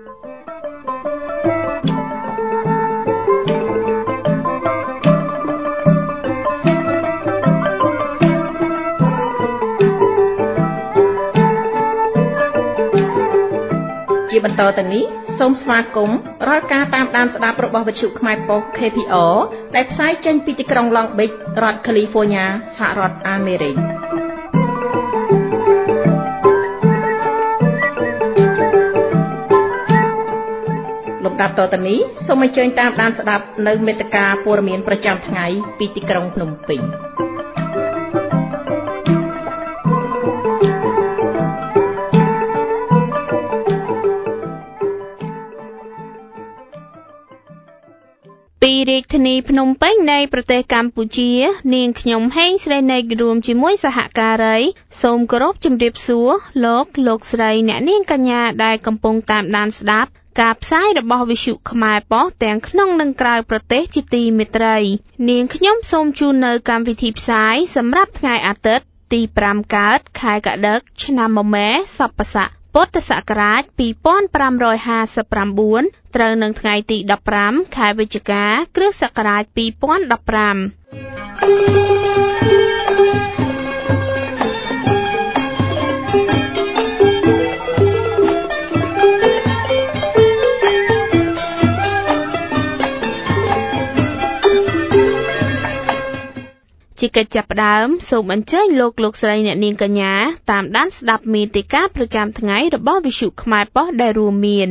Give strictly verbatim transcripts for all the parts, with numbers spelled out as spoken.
ជាបន្តទៅនេះសូមស្វាគមន៍រាល់ការតាមដានស្ដាប់របស់វិទ្យុខ្មែរប៉ុស្តិ៍ K P R ដែលផ្សាយចេញពីទីក្រុង Long Beach រដ្ឋ California សហរដ្ឋអាមេរិកលំដាប់តទៅនេះសូមអញ្ជើញតាមដានស្ដាប់នៅមេត្តាព័ត៌មានប្រចាំថ្ងៃពីទីក្រុងភ្នំពេញពីរាជធានីភ្នំពេញនៃប្រទេសកម្ពុជានាងខ្ញុំហេងស្រីនៃរួមជាមួយសហការីសូមគោរពជម្រាបសួរលោកលោកស្រីអ្នកនាងកញ្ញាដែលកំពុងតាមដានស្ដាប់ការផ្សាយរបស់វិទ្យុខ្មែរប៉ុស្តិ៍ទាំងក្នុងនិងក្រៅប្រទេសជាទីមេត្រីនាងខ្ញុំសូមជូននៅកម្មវិធីផ្សាយសម្រាប់ថ្ងៃអាទិត្យទីប្រាំកើតខែកដឹកឆ្នាំមមែសប្បស័កពុទ្ធសករាជពីរពាន់ប្រាំរយហាសិបប្រាំបួនត្រូវនឹងថ្ងៃទីដប់ប្រាំខែវិច្ឆិកាគ្រិស្តសករាជពីរពាន់ដប់ប្រាំជាកិច្ចចាប់ផ្ដើមសូមអញ្ជើញលោកលោកស្រីអ្នកនាងកញ្ញាតាមដានស្ដាប់មេតិកាប្រចាំថ្ងៃរបស់វិទ្យុខ្មែរប៉ុស្តិ៍ដែលរួមមាន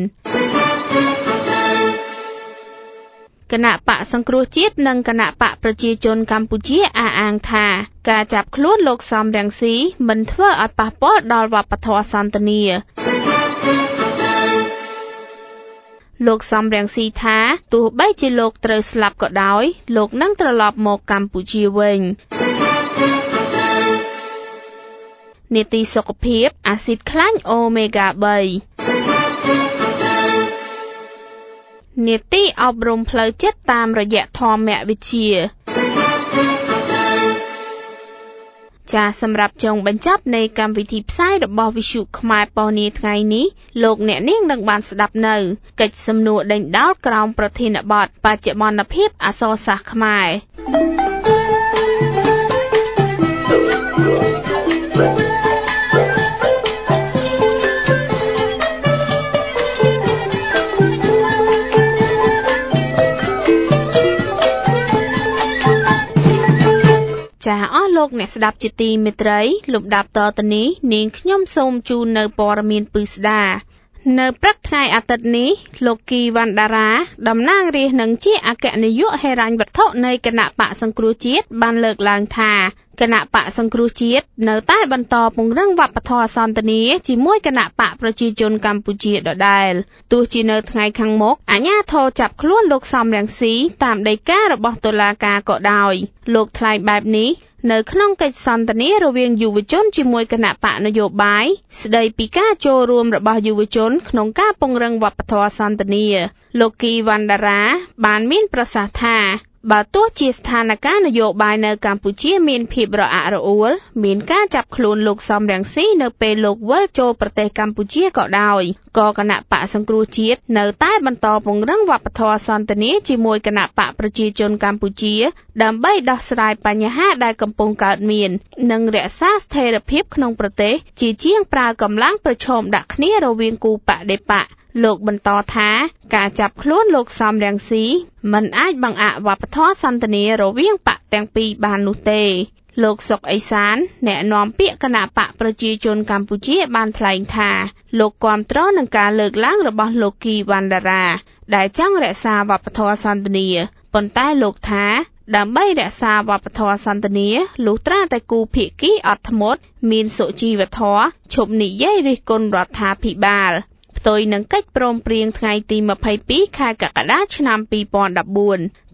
គណៈបកសង្គ្រោះជាតិនិងគណៈបកប្រជាជនកម្ពុជាអះអាងថាការចាប់ខ្លួនលោកសំរងស៊ីមិនធ្វើឲ្យប៉ះពាល់ដល់វប្បធម៌សន្តានាលោកសំរងស៊ីថាទោះបីជាលោកត្រូវស្លាប់ក៏ដោយលោកនឹងត្រឡប់មកកម្ពុជាវិញនីតិសុខភាពអាស៊ីតខ្លាញ់អូមេហ្គាបីនីតិអប់រំផ្លូវចិត្តតាមរយៈធម្មវិទ្យាចាសសម្រាប់ចុងបញ្ចប់នៃកម្មវិធីផ្សាយរបស់វិទ្យុខ្មែរប៉ុស្តិ៍នាថ្ងៃនេះលោកអ្នកនាងនឹងបានស្ដាប់នៅកិច្ចសំណួរដេញដោលក្រោមប្រធានបទបច្ចុប្បន្នភាពអក្សរសាស្ត្រខ្មែរចាអស់លោកអ្នកស្ដាប់ជាទីមេត្រីលំដាប់តទៅនេះនាងខ្ញុំសូមជូននៅព័ត៌មានពិស្ដានៅព្រឹកថ្ងៃអាទិត្យនេះលោកគីវ៉ាន់ដារ៉ាតំណាងរាស្ត្រនិងជាអគ្គនាយកហិរញ្ញវត្ថុនៃគណៈបកសង្គ្រោះជាតិបានលើកឡើងថាគណៈបកសង្គ្រោះជាតិនៅតែបន្តពង្រឹងវប្បធម៌សន្តានាជាមួយគណៈបកប្រជាជនកម្ពុជាដដែលទោះជានៅថ្ងៃខាងមុខអាជ្ញាធរចាប់ខ្លួនលោកសំរងស៊ីតាមដីការបស់តុលាការក៏ដោយលោកថ្លែងបែបនេះនៅក្នុងកិច្ចសន្ទនារវាងយុវជនជាមួយគណៈបកនយោបាយស្ដីពីការចូលរួមរបស់យុវជនក្នុងការពង្រឹងវប្បធម៌សន្តានាលោកគីវ៉ាន់ដារ៉ាបានមានប្រសាសន៍ថាបើទោះជាស្ថានភាពនយោបាយនៅកម្ពុជាមានភាពរអាក់រអួលមានការចាប់ខ្លួនលោកសំរងស៊ីនៅពេលលោកវិលចូលប្រទេសកម្ពុជាក៏ដោយក៏គណៈបកសង្គ្រោះជាតិនៅតែបន្តពង្រឹងវប្បធម៌សន្តានាជាមួយគណៈបកប្រជាជនកម្ពុជាដើម្បីដោះស្រាយបញ្ហាដែលកំពុងកើតមាននិងរក្សាស្ថិរភាពក្នុងប្រទេសជាជាងប្រើកម្លាំងប្រឈមដាក់គ្នារវាងគូបដិបកលោកបន្តថាការចាប់ខ្លួនលោកសំរងស៊ីមិនអាចបង្អាក់វប្បធម៌សន្តានារវាងបកទាំងពីរបាននោះទេលោកសុកអេសានអ្នកនាំពាក្យគណៈបកប្រជាជនកម្ពុជាបានថ្លែងថាលោកគាំទ្រនឹងការលើកឡើងរបស់លោកគីវ៉ាន់ដារ៉ាដែលចង់រក្សាវប្បធម៌សន្តានាប៉ុន្តែលោកថាដើម្បីរក្សាវប្បធម៌សន្តានាលុះត្រាតែគូភាគីអត់ធ្មត់មានសុជីវធម៌ឈប់និយាយរិះគន់រដ្ឋាភិបាលផ្ទុយនឹងកិច្ចព្រមព្រៀងថ្ងៃទីម្ភៃពីរខែកក្កដាឆ្នាំពីរពាន់ដប់បួន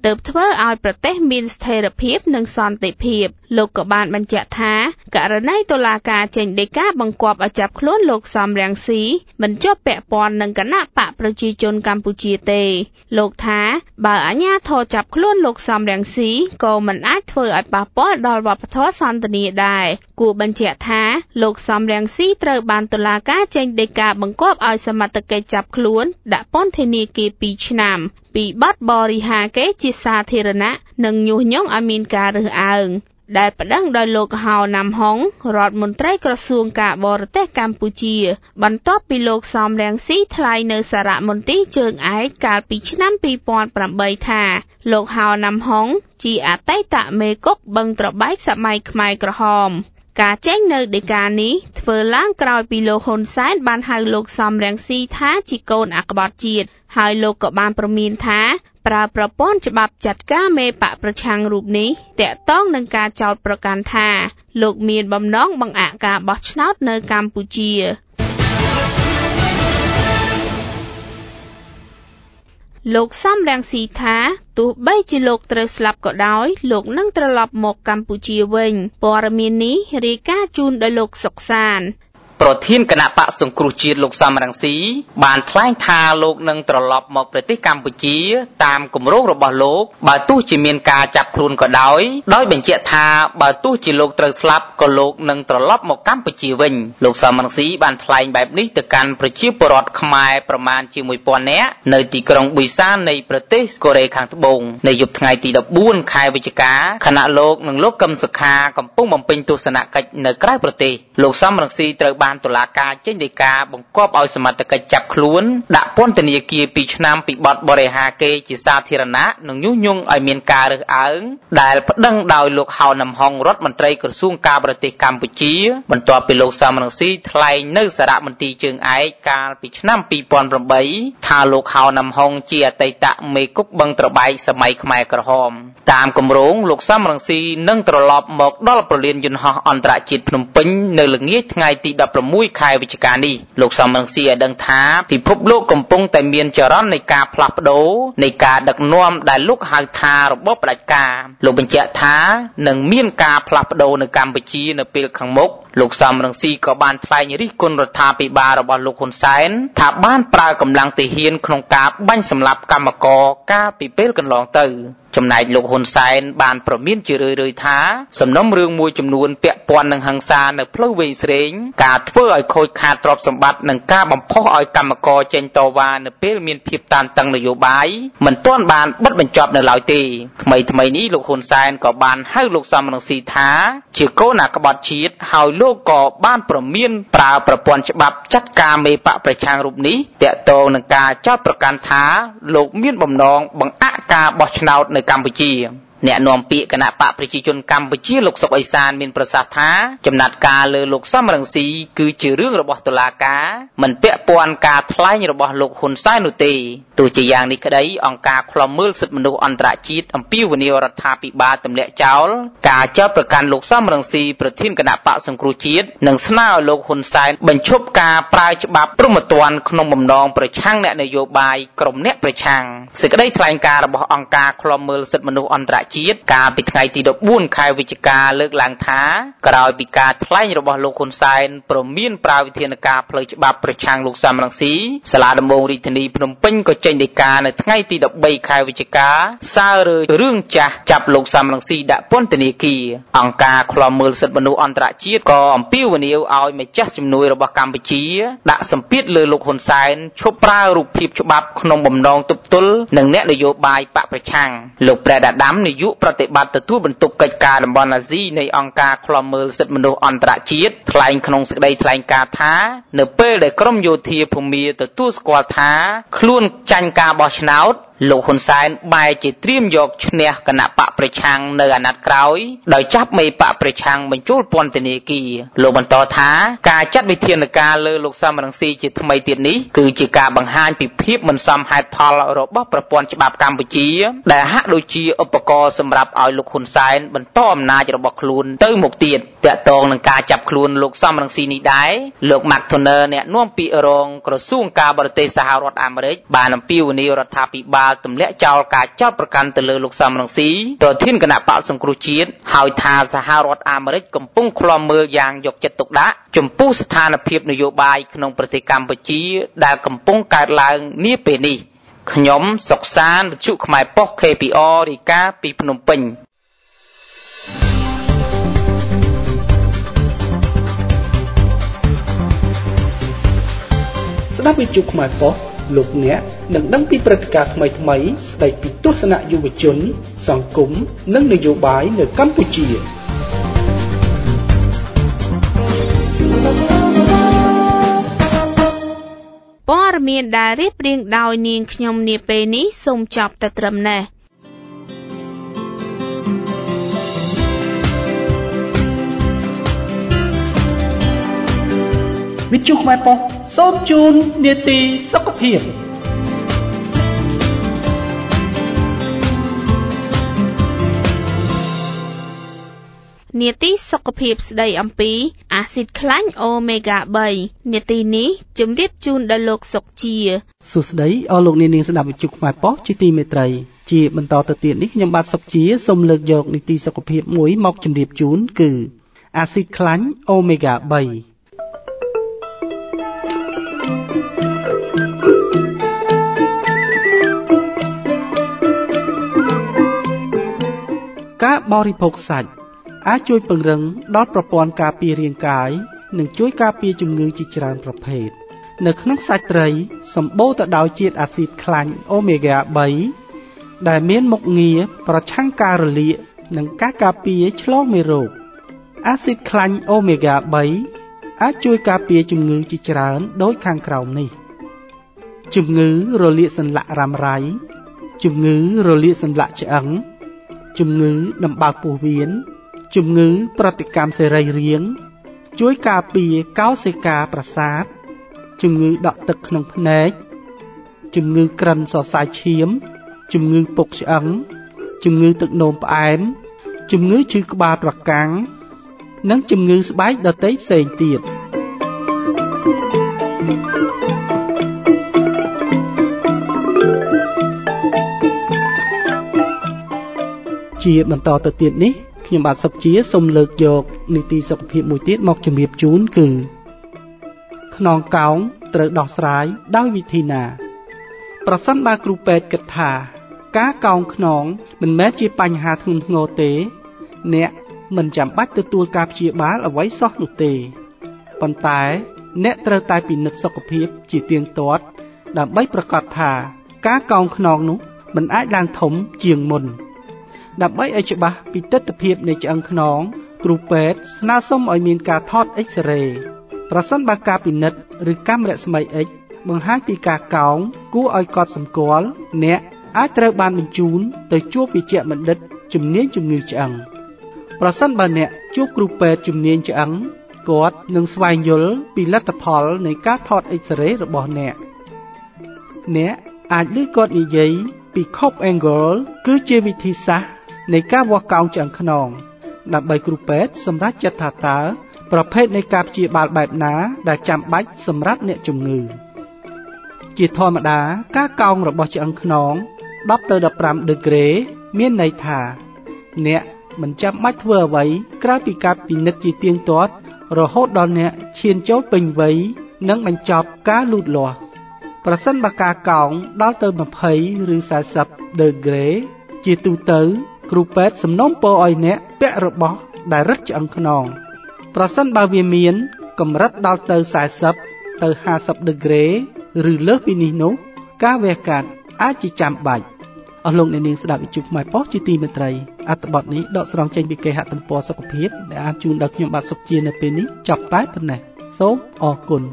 ទើបធ្វើឲ្យប្រទេសមានស្ថិរភាពនិងសន្តិភាពលោកក៏បានបញ្ជាក់ថាករណីតុលាការចេញដីកាបង្គាប់ឲ្យចាប់ខ្លួនលោកសំរងស៊ីមិនជាប់ពាក់ព័ន្ធនឹងគណៈបកប្រជាជនកម្ពុជាទេលោកថាបើអាជ្ញាធរចាប់ខ្លួនលោកសំរងស៊ីក៏មិនអាចធ្វើឲ្យប៉ះពាល់ដល់វប្បធម៌សន្តិនិកដែរគួរបញ្ជាក់ថាលោកសំរងស៊ីត្រូវបានតុលាការចេញដីកាបង្គាប់ឲ្យសមត្ថកិច្ចចាប់ខ្លួនដាក់ពន្ធនាគារពីរឆ្នាំពីបទបរិហាកេរ្តិ៍ជាសាធារណៈនិងញុះញង់ឲ្យមានការរើសអើងដែលប្តឹងដោយលោកហៅណាំហុងរដ្ឋមន្ត្រីក្រសួងការបរទេសកម្ពុជាបន្ទាប់ពីលោកសំរងស៊ីថ្លែងនៅសារមន្ទីរជើងឯកកាលពីឆ្នាំពីរពាន់ប្រាំបីថាលោកហៅណាំហុងជាអតីតមេគុកបឹងត្របែកសម័យខ្មែរក្រហមការចេញនៅដីកានេះធ្វើឡើងក្រោយពីលោកហ៊ុនសែនបានហៅលោកសំរងស៊ីថាជាកូនអក្បថជាតិហើយលោកក៏បានប្រមានថាប្រើប្រព័ន្ធច្បាប់ចាត់ការមេបកប្រឆាំងរូបនេះតាក់ទងនឹងការចោទប្រកាន់ថាលោកមានបំណងបង្អាក់ការបោះឆ្នោតនៅកម្ពុជាលោកសំរងស៊ីថាទោះបីជាលោកត្រូវស្លាប់ក៏ដោយលោកនឹងត្រឡប់មកកម្ពុជាវិញព័ត៌មាននេះរាយការណ៍ជូនដោយលោកសុកសានប្រធានគណៈបកសង្គ្រោះជាតិលោកសំរងស៊ីបានថ្លែងថាលោកនឹងត្រឡប់មកប្រទេសកម្ពុជាតាមគម្រោងរបស់លោកបើទោះជាមានការចាប់ខ្លួនក៏ដោយដោយបញ្ជាក់ថាបើទោះជាលោកត្រូវស្លាប់ក៏លោកនឹងត្រឡប់មកកម្ពុជាវិញលោកសំរងស៊ីបានថ្លែងបែបនេះទៅកាន់ប្រជាពលរដ្ឋខ្មែរប្រមាណជាមួយពាន់នាក់នៅទីក្រុងប៊ុយសាននៃប្រទេសកូរ៉េខាងត្បូងនៅយប់ថ្ងៃទីដប់បួនខែវិច្ឆិកាខណៈលោកនិងលោកកឹមសុខាកំពុងបំពេញទស្សនកិច្ចនៅក្រៅប្រទេសលោកសំរងស៊ីត្រូវបានតុលាការចេញដីកាបង្គាប់ឲ្យសមត្ថកិច្ចចាប់ខ្លួនដាក់ពន្ធនាគារពីរឆ្នាំពីបទបរិហាកេរ្តិ៍ជាសាធារណៈនិងញុះញង់ឲ្យមានការរើសអើងដែលប្តឹងដោយលោកហៅណាំហុងរដ្ឋមន្ត្រីក្រសួងការបរទេសកម្ពុជាបន្ទាប់ពីលោកសំរងស៊ីថ្លែងនៅសារមន្ទីរជើងឯកកាលពីឆ្នាំពីរពាន់ប្រាំបីថាលោកហៅណាំហុងជាអតីតមេគុកបឹងត្របែកសម័យខ្មែរក្រហមតាមគម្រោងលោកសំរងស៊ីនឹងត្រឡប់មកដល់ប្រលានយន្តហោះអន្តរជាតិភ្នំពេញនៅល្ងាចថ្ងៃទីដប់ប្រាំមួយខែវិច្ឆិកានេះលោកសំរងស៊ីឲ្យដឹងថាពិភពលោកកំពុងតែមានចរន្តនៃការផ្លាស់ប្ដូរនៃការដឹកនាំដែលលោកហៅថារបបផ្ដាច់ការលោកបញ្ជាក់ថានឹងមានការផ្លាស់ប្ដូរនៅកម្ពុជានៅពេលខាងមុខលោកសំរងស៊ីក៏បានថ្លែងរិះគន់រដ្ឋាភិបាលរបស់លោកហ៊ុនសែនថាបានប្រើកម្លាំងទាហានក្នុងការបាញ់សម្លាប់កម្មករកាលពីពេលកន្លងទៅចំណែកលោកហ៊ុនសែនបានប្រមានជារឿយៗថាសំណុំរឿងមួយចំនួនពាក់ព័ន្ធនឹងហិង្សានៅផ្លូវវែងស្រេងការធ្វើឲ្យខូចខាតទ្រព្យសម្បត្តិនិងការបំផុសឲ្យកម្មករចេញតវ៉ានៅពេលមានភាពតានតឹងនយោបាយមិនទាន់បានបិទបញ្ចប់នៅឡើយទេថ្មីថ្មីនេះលោកហ៊ុនសែនក៏បានហៅលោកសំរងស៊ីថាជាកូនអក្បថជាតិហើយលោកក៏បានប្រមានប្រើប្រព័ន្ធច្បាប់ចាត់ការមេបកប្រឆាំងរូបនេះតាក់ទងនឹងការចោទប្រកាន់ថាលោកមានបំណងបង្អាក់ការបោះឆ្នោតនៅកម្ពុជាអ្នកនាំពាក្យគណៈបកប្រជាជនកម្ពុជាលោកសុកអេសានមានប្រសាសន៍ថាចំណាត់ការលើលោកសំរងស៊ីគឺជារឿងរបស់តុលាការមិនពាក់ព័ន្ធការថ្លែងរបស់លោកហ៊ុនសែននោះទេទោះជាយ៉ាងនេះក្តីអង្គការឃ្លាំមើលសិទ្ធិមនុស្សអន្តរជាតិអំពាវនាវរដ្ឋាភិបាលទម្លាក់ចោលការចោទប្រកាន់លោកសំរងស៊ីប្រធានគណៈបកសង្គ្រោះជាតិនិងស្នើឲ្យលោកហ៊ុនសែនបញ្ឈប់ការប្រើច្បាប់ព្រហ្មទណ្ឌក្នុងបំណងប្រឆាំងអ្នកនយោបាយក្រុមអ្នកប្រឆាំងសេចក្តីថ្លែងការណ៍របស់អង្គការឃ្លាំមើលសិទ្ធិមនុស្សអន្តរជាតិកាលពីថ្ងៃទីដប់បួនខែវិច្ឆិកាលើកឡើងថាក្រោយពីការថ្លែងរបស់លោកហ៊ុនសែនព្រមមានប្រើវិធានការផ្លូវច្បាប់ប្រឆាំងលោកសំរងស៊ីសាលាដំបងរាជធានីភ្នំពេញក៏ចេញដីកានៅថ្ងៃទីដប់បីខែវិច្ឆិកាសើរើរឿងចាស់ចាប់លោកសំរងស៊ីដាក់ពន្ធនាគារអង្គការឃ្លាំមើលសិទ្ធិមនុស្សអន្តរជាតិក៏អំពាវនាវឲ្យម្ចាស់ជំនួយរបស់កម្ពុជាដាក់សម្ពាធលើលោកហ៊ុនសែនឈប់ប្រើរូបភាពច្បាប់ក្នុងបំណងទប់ទល់នឹងអ្នកនយោបាយបកប្រឆាំងលោកប្រែដាដាំនាយកប្រតិបត្តិទទួលបន្ទុកកិច្ចការតំបន់អាស៊ីនៃអង្គការឃ្លាំមើលសិទ្ធិមនុស្សអន្តរជាតិថ្លែងក្នុងសេចក្តីថ្លែងការណ៍ថានៅពេលដែលក្រមយោធាភូមាទទួលស្គាល់ថាខ្លួនចាញ់ការបោះឆ្នោតលោកហ៊ុនសែនបែរជាត្រៀមយកឈ្នះគណៈបកប្រឆាំងនៅអាណត្តិក្រោយដោយចាប់មេបកប្រឆាំងបញ្ចូលពន្ធនាគារលោកបន្តថាការចាត់វិធានការលើលោកសំរងស៊ីជាថ្មីទៀតនេះគឺជាការបង្ហាញពីភាពមិនសមហេតុផលរបស់ប្រព័ន្ធច្បាប់កម្ពុជាដែលហាក់ដូចជាឧបករណ៍សម្រាប់ឲ្យលោកហ៊ុនសែនបន្តអំណាចរបស់ខ្លួនទៅមុខទៀតតាក់ទងនឹងការចាប់ខ្លួនលោកសំរងស៊ីនេះដែរលោក McDonough អ្នកនាំពាក្យរងក្រសួងការបរទេសសហរដ្ឋអាមេរិកបានអំពាវនាវរដ្ឋាភិបាលបាលទម្លាក់ចោលការចោទប្រកាន់ទៅលើលោកសំរងស៊ីប្រធានគណៈបកសង្គ្រោះជាតិហើយថាសហរដ្ឋអាមេរិកកំពុងឃ្លាំមើលយ៉ាងយកចិត្តទុកដាក់ចំពោះស្ថានភាពនយោបាយក្នុងប្រទេសកម្ពុជាដែលកំពុងកើតឡើងនាពេលនេះខ្ញុំសុកសានវិទ្យុខ្មែរប៉ុស្តិ៍ ខេ ពី អារ រាយការណ៍ពីភ្នំពេញស្ដាប់វិទ្យុខ្មែរប៉ុស្តិ៍លោកអ្នកនឹងដឹងពីព្រឹត្តិការណ៍ថ្មីៗស្ដីពីទស្សនៈយុវជនសង្គមនិងនយោបាយនៅកម្ពុជាព័ត៌មានដែលរៀបរៀងដោយនាងខ្ញុំនាពេលនេះសូមចប់តែត្រឹមនេះវិទ្យុខ្មែរប៉ុស្តិ៍សូមជូននាទីសុខភាពនាទីសុខភាពស្ដីអំពីអាស៊ីតខ្លាញ់អូមេហ្គា3នាទីនេះជម្រាបជូនដល់លោកសុកជាសួស្ដីអស់លោកអ្នកនាងស្ដាប់វិទ្យុខ្មែរប៉ុស្តិ៍ជាទីមេត្រីជាបន្តទៅទៀតនេះខ្ញុំបាទសុកជាសូមលើកយកនីតិសុខភាពមួយមកជម្រាបជូនគឺអាស៊ីតខ្លាញ់អូមេហ្គា3ការបរិភោគសាច់អាចជួយពង្រឹងដល់ប្រព័ន្ធការពាររាងកាយនិងជួយការពារជំងឺជាច្រើនប្រភេទនៅក្នុងសាច់ត្រីសម្បូរទៅដោយជាតិអាស៊ីតខ្លាញ់អូមេហ្គា3ដែលមានមុខងារប្រឆាំងការរលាកនិងការការពារឆ្លងមេរោគអាស៊ីតខ្លាញ់អូមេហ្គា3អាចជួយការពារជំងឺជាច្រើនដូចខាងក្រោមនេះជំងឺរលាកសន្លាក់រ៉ាំរ៉ៃជំងឺរលាកសន្លាក់ឆ្អឹងជំងឺដំបៅពោះវៀនជំងឺប្រតិកម្មសរីរាង្គជួយការពារកោសិកាប្រសាទជំងឺដក់ទឹកក្នុងភ្នែកជំងឺក្រិនសរសៃឈាមជំងឺពុកឆ្អឹងជំងឺទឹកនោមផ្អែមជំងឺឈឺក្បាលប្រកាំងនិងជំងឺស្បែកដទៃផ្សេងទៀតជាបន្តទៅទៀតនេះខ្ញុំបាទសុកជាសូមលើកយកនីតិសុខភាពមួយទៀតមកជម្រាបជូនគឺខ្នងកោងត្រូវដោះស្រាយដោយវិធីណាប្រសិនបើគ្រូពេទ្យគិតថាការកោងខ្នងមិនមែនជាបញ្ហាធ្ងន់ធ្ងរទេអ្នកមិនចាំបាច់ទទួលការព្យាបាលអ្វីសោះនោះទេប៉ុន្តែអ្នកត្រូវតែពិនិត្យសុខភាពជាទៀងទាត់ដើម្បីប្រាកដថាការកោងខ្នងនោះមិនអាចឡើងធំជាងមុនដើម្បីឲ្យច្បាស់ពីទិដ្ឋភាពនៃឆ្អឹងខ្នងគ្រូពេទ្យស្នើសុំឲ្យមានការថត X-ray ប្រសិនបើការពិនិត្យឬកាំរស្មី X បង្ហាញពីការកោងគួរឲ្យកត់សម្គាល់អ្នកអាចត្រូវបានបញ្ជូនទៅជួបវេជ្ជបណ្ឌិតជំនាញជំងឺឆ្អឹងប្រសិនបើអ្នកជួបគ្រូពេទ្យជំនាញឆ្អឹងគាត់នឹងស្វែងយល់ពីលទ្ធផលនៃការថត X-ray របស់អ្នកអ្នកអាចឮគាត់និយាយពី Cope Angle គឺជាវិធីសាស្ត្រនៃការវាស់កោងឆ្អឹងខ្នងដើម្បីគ្រូពេទ្យសម្រេចចិត្តថាតើប្រភេទនៃការព្យាបាលបែបណាដែលចាំបាច់សម្រាប់អ្នកជំងឺជាធម្មតាការកោងរបស់ឆ្អឹងខ្នងដប់ទៅដប់ប្រាំដឺក្រេមានន័យថាអ្នកមិនចាំបាច់ធ្វើអ្វីក្រៅពីការពិនិត្យជាទៀងទាត់រហូតដល់អ្នកឈានចូលពេញវ័យនិងបញ្ចប់ការលូតលាស់ប្រសិនបើការកោងដល់ទៅยี่สิบឬสี่สิบដឺក្រេជាទូទៅគ្រូពេទ្យសំណូមពរឲ្យអ្នកពាក់របស់ដែលរឹតឆ្អឹងខ្នងប្រសិនបើវាមានកម្រិតដល់ទៅสี่สิบទៅห้าสิบដឺក្រេឬលើសពីនេះនោះការវះកាត់អាចជាចាំបាច់អស់លោកអ្នកនាងស្ដាប់វិទ្យុខ្មែរប៉ុស្តិ៍ជាទីមេត្រីអត្ថបទនេះដកស្រង់ចេញពីគេហទំព័រសុខភាពដែលអាចជូនដល់ខ្ញុំបាទសុខជានៅពេលនេះចប់តែប៉ុណ្ណេះសូមអរគុណ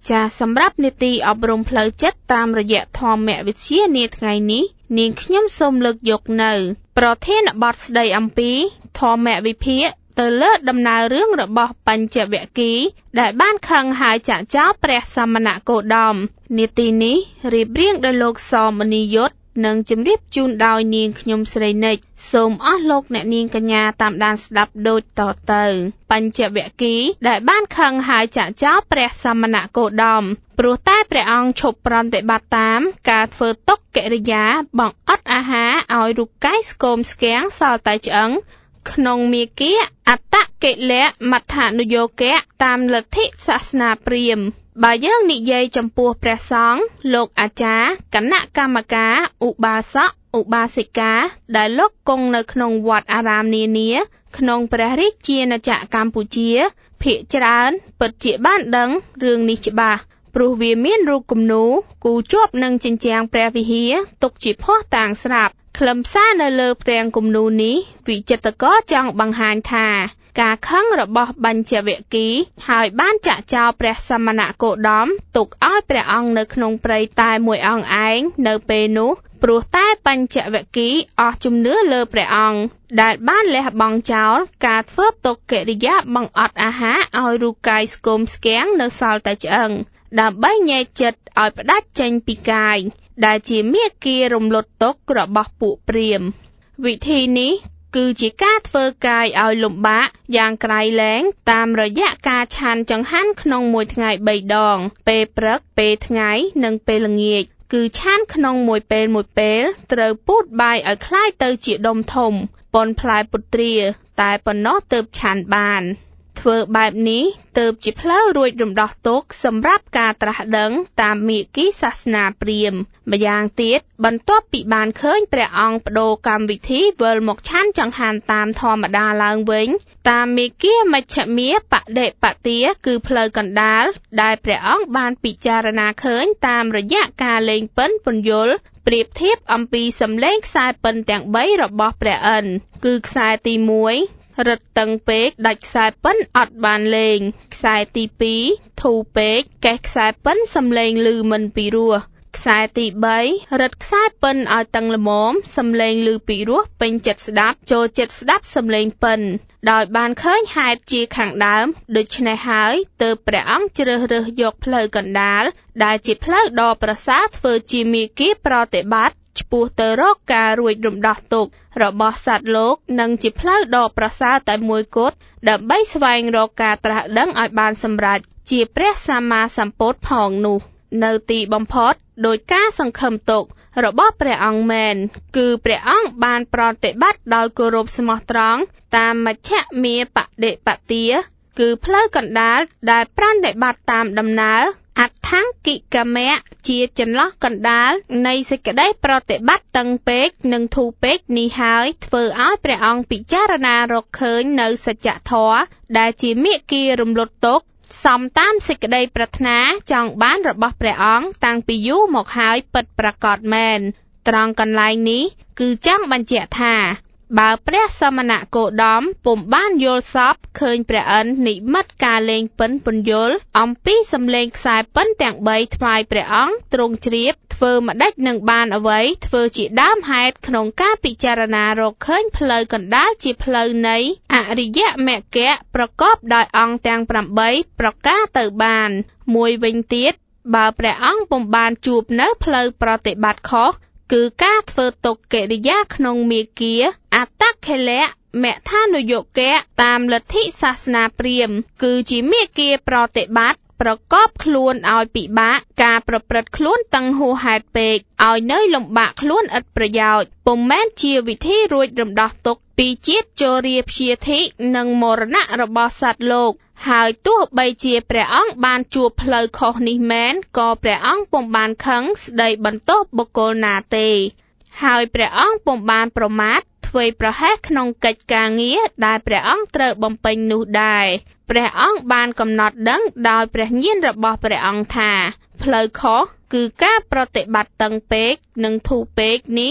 ចាសម្រាប់នីតិអប់រំផ្លូវចិត្តតាមរយៈធម្មវិទ្យានាថ្ងៃនេះនាងខ្ញុំសូមលើកយកនៅប្រធានបទស្ដីអំពីធម្មវិភាគទៅលើដំណើររឿងរបស់បញ្ចវគិដែលបានខឹងហើយចាក់ចោលព្រះសមណគោតមនីតិនេះរៀបរៀងដោយលោកសមនីយុត្តនិងជម្រាបជូនដោយនាងខ្ញុំស្រីនិចសូមអស់លោកអ្នកនាងកញ្ញាតាមដានស្ដាប់ដូចតទៅបញ្ចវគិដែលបានខឹងហើយចាក់ចោលព្រះសមណគោតមព្រោះតែព្រះអង្គឈប់ប្រតិបត្តិតាមការធ្វើទុក្ខកិរិយាបង្អត់អាហារឲ្យរូបកាយស្គមស្គាំងសល់តែឆ្អឹងក្នុងមាគ៌អត្តកិលៈមដ្ឋនុយោគៈតាមលទ្ធិសាសនាព្រាហ្មណ៍បើយើងនិយាយចំពោះព្រះសង្ឃលោកអាចារ្យគណៈកម្មការឧបាសកឧបាសិកាដែលលោកគង់នៅក្នុងវត្តអារាមនានាក្នុងព្រះរាជាណាចក្រកម្ពុជាភាគច្រើនពិតជាបានដឹងរឿងនេះច្បាស់ព្រោះវាមានរូបគំនូរគូជាប់នឹងជញ្ជាំងព្រះវិហារទុកជាភស្តុតាងស្រាប់ខ្លឹមសារនៅលើផ្ទាំងគំនូរនេះវិចិត្រករចង់បង្ហាញថាការខឹងរបស់បញ្ចវគិហើយបានចាក់ចោលព្រះសមណគោតមទុកឲ្យព្រះអង្គនៅក្នុងព្រៃតែមួយអង្គឯងនៅពេលនោះព្រោះតែបញ្ចវគិអស់ជំនឿលើព្រះអង្គដែលបានលះបង់ចោលការធ្វើទុក្ខកិរិយាបង្អត់អាហារឲ្យរូបកាយស្គមស្គាំងនៅសល់តែឆ្អឹងដើម្បីញែកចិត្តឲ្យផ្ដាច់ចេញពីកាយដែលជាមាគ៌ារំលត់ទុក្ខរបស់ពួកព្រាហ្មណ៍វិធីនេះគឺជាការធ្វើកាយឲ្យលំបាកយ៉ាងក្រៃលែងតាមរយៈការឆាន់ចង្ហាន់ក្នុងមួយថ្ងៃបីដងពេលព្រឹកពេលថ្ងៃនិងពេលល្ងាចគឺឆាន់ក្នុងមួយពេលមួយពេលត្រូវពូតបាយឲ្យคล้ายទៅជាដុំធំប៉ុនផ្លែពុត្រាតែប៉ុណ្ណោះទើបឆាន់បានធ្វើបែបនេះទើបជាផ្លូវរួចរំដោះទុក្ខសម្រាប់ការត្រាស់ដឹងតាមមាគ៌ាសាសនាព្រាហ្មណ៍ម្យ៉ាងទៀតបន្ទាប់ពីបានឃើញព្រះអង្គបដូរកម្មវិធីវិលមកឆាន់ចង្ហាន់តាមធម្មតាឡើងវិញតាមមាគ៌ាមជ្ឈមាបដិបទាគឺផ្លូវកណ្ដាលដែលព្រះអង្គបានពិចារណាឃើញតាមរយៈការលេងពិណពន្យល់ប្រៀបធៀបអំពីសម្លេងខ្សែពិណទាំងបីរបស់ព្រះឥន្ទគឺខ្សែទីមួយរឹតតឹងពេកដាច់ខ្សែពិណអត់បានលេងខ្សែទីពីរធូរពេកកេះខ្សែពិណសំឡេងឮមិនពីរោះខ្សែទីបីរឹតខ្សែពិណឲ្យតឹងល្មមសំឡេងឮពីរោះពេញចិត្តស្ដាប់ចូលចិត្តស្ដាប់សំឡេងពិណដោយបានឃើញហេតុជាខាងដើមដូច្នេះហើយទើបព្រះអង្គជ្រើសរើសយកផ្លូវកណ្ដាលដែលជាផ្លូវដ៏ប្រសើរធ្វើជាមាគ៌ាប្រតិបត្តិឆ្ពោះទៅរកការរួចរំដោះទុក្ខរបស់សត្វលោកនិងជាផ្លូវដ៏ប្រសើរតែមួយគត់ដើម្បីស្វែងរកការត្រាស់ដឹងឲ្យបានសម្រេចជាព្រះសម្មាសម្ពុទ្ធផងនោះនៅទីបំផុតដោយការសង្ឃឹមទុក្ខរបស់ព្រះអង្គមែនគឺព្រះអង្គបានប្រតិបត្តិដោយគោរពស្មោះត្រង់តាមមជ្ឈមាបដិបទាគឺផ្លូវកណ្ដាលដែលប្រតិបត្តិតាមដំណើរអដ្ឋង្គិកមៈជាចន្លោះកណ្ដាលនៃសេចក្តីប្រតិបត្តិតឹងពេកនិងធូរពេកនេះហើយធ្វើឲ្យព្រះអង្គពិចារណារកឃើញនៅសច្ចធម៌ដែលជាមាគ៌ារំលត់ទុក្ខសមតាមសេចក្តីប្រាថ្នាចង់បានរបស់ព្រះអង្គតាំងពីយូរមកហើយពិតប្រាកដមែនត្រង់កន្លែងនេះគឺចង់បញ្ជាក់ថាបើព្រះសមណគោតមពុំបានយល់សពឃើញព្រះឥន្ទនិមិត្តការលេងពិណពន្យល់អំពីសំឡេងខ្សែពិណទាំងបីថ្វាយព្រះអង្គទ្រង់ជ្រាបធ្វើម្ដេចនឹងបានអ្វីធ្វើជាដើមហេតុក្នុងការពិចារណារកឃើញផ្លូវកណ្ដាលជាផ្លូវនៃអរិយមគ្គប្រកបដោយអង្គទាំងប្រាំបីប្រការទៅបានមួយវិញទៀតបើព្រះអង្គពុំបានជួបនៅផ្លូវប្រតិបត្តិខុសគឺការធ្វើទុក្ខកិរិយាក្នុងមាគ៌ាអត្តកិលៈមដ្ឋនុយោគៈតាមលទ្ធិសាសនាព្រាហ្មណ៍គឺជាមាគ៌ាប្រតិបត្តិប្រកបខ្លួនឲ្យពិបាកការប្រព្រឹត្តខ្លួនតឹងហួសហេតុពេកឲ្យនៅលំបាកខ្លួនឥតប្រយោជន៍ពុំមែនជាវិធីរួចរំដោះទុក្ខពីជាតិជរាព្យាធិនិងមរណៈរបស់សត្វលោកហើយទោះបីជាព្រះអង្គបានជួបផ្លូវខុសនេះមែនក៏ព្រះអង្គពុំបានខឹងស្ដីបន្ទោសបុគ្គលណាទេហើយព្រះអង្គពុំបានប្រមាថធ្វេសប្រហែសក្នុងកិច្ចការងារដែលព្រះអង្គត្រូវបំពេញនោះដែរព្រះអង្គបានកំណត់ដឹងដោយព្រះញាណរបស់ព្រះអង្គថាផ្លូវខុសគឺការប្រតិបត្តិតឹងពេកនិងធូរពេកនេះ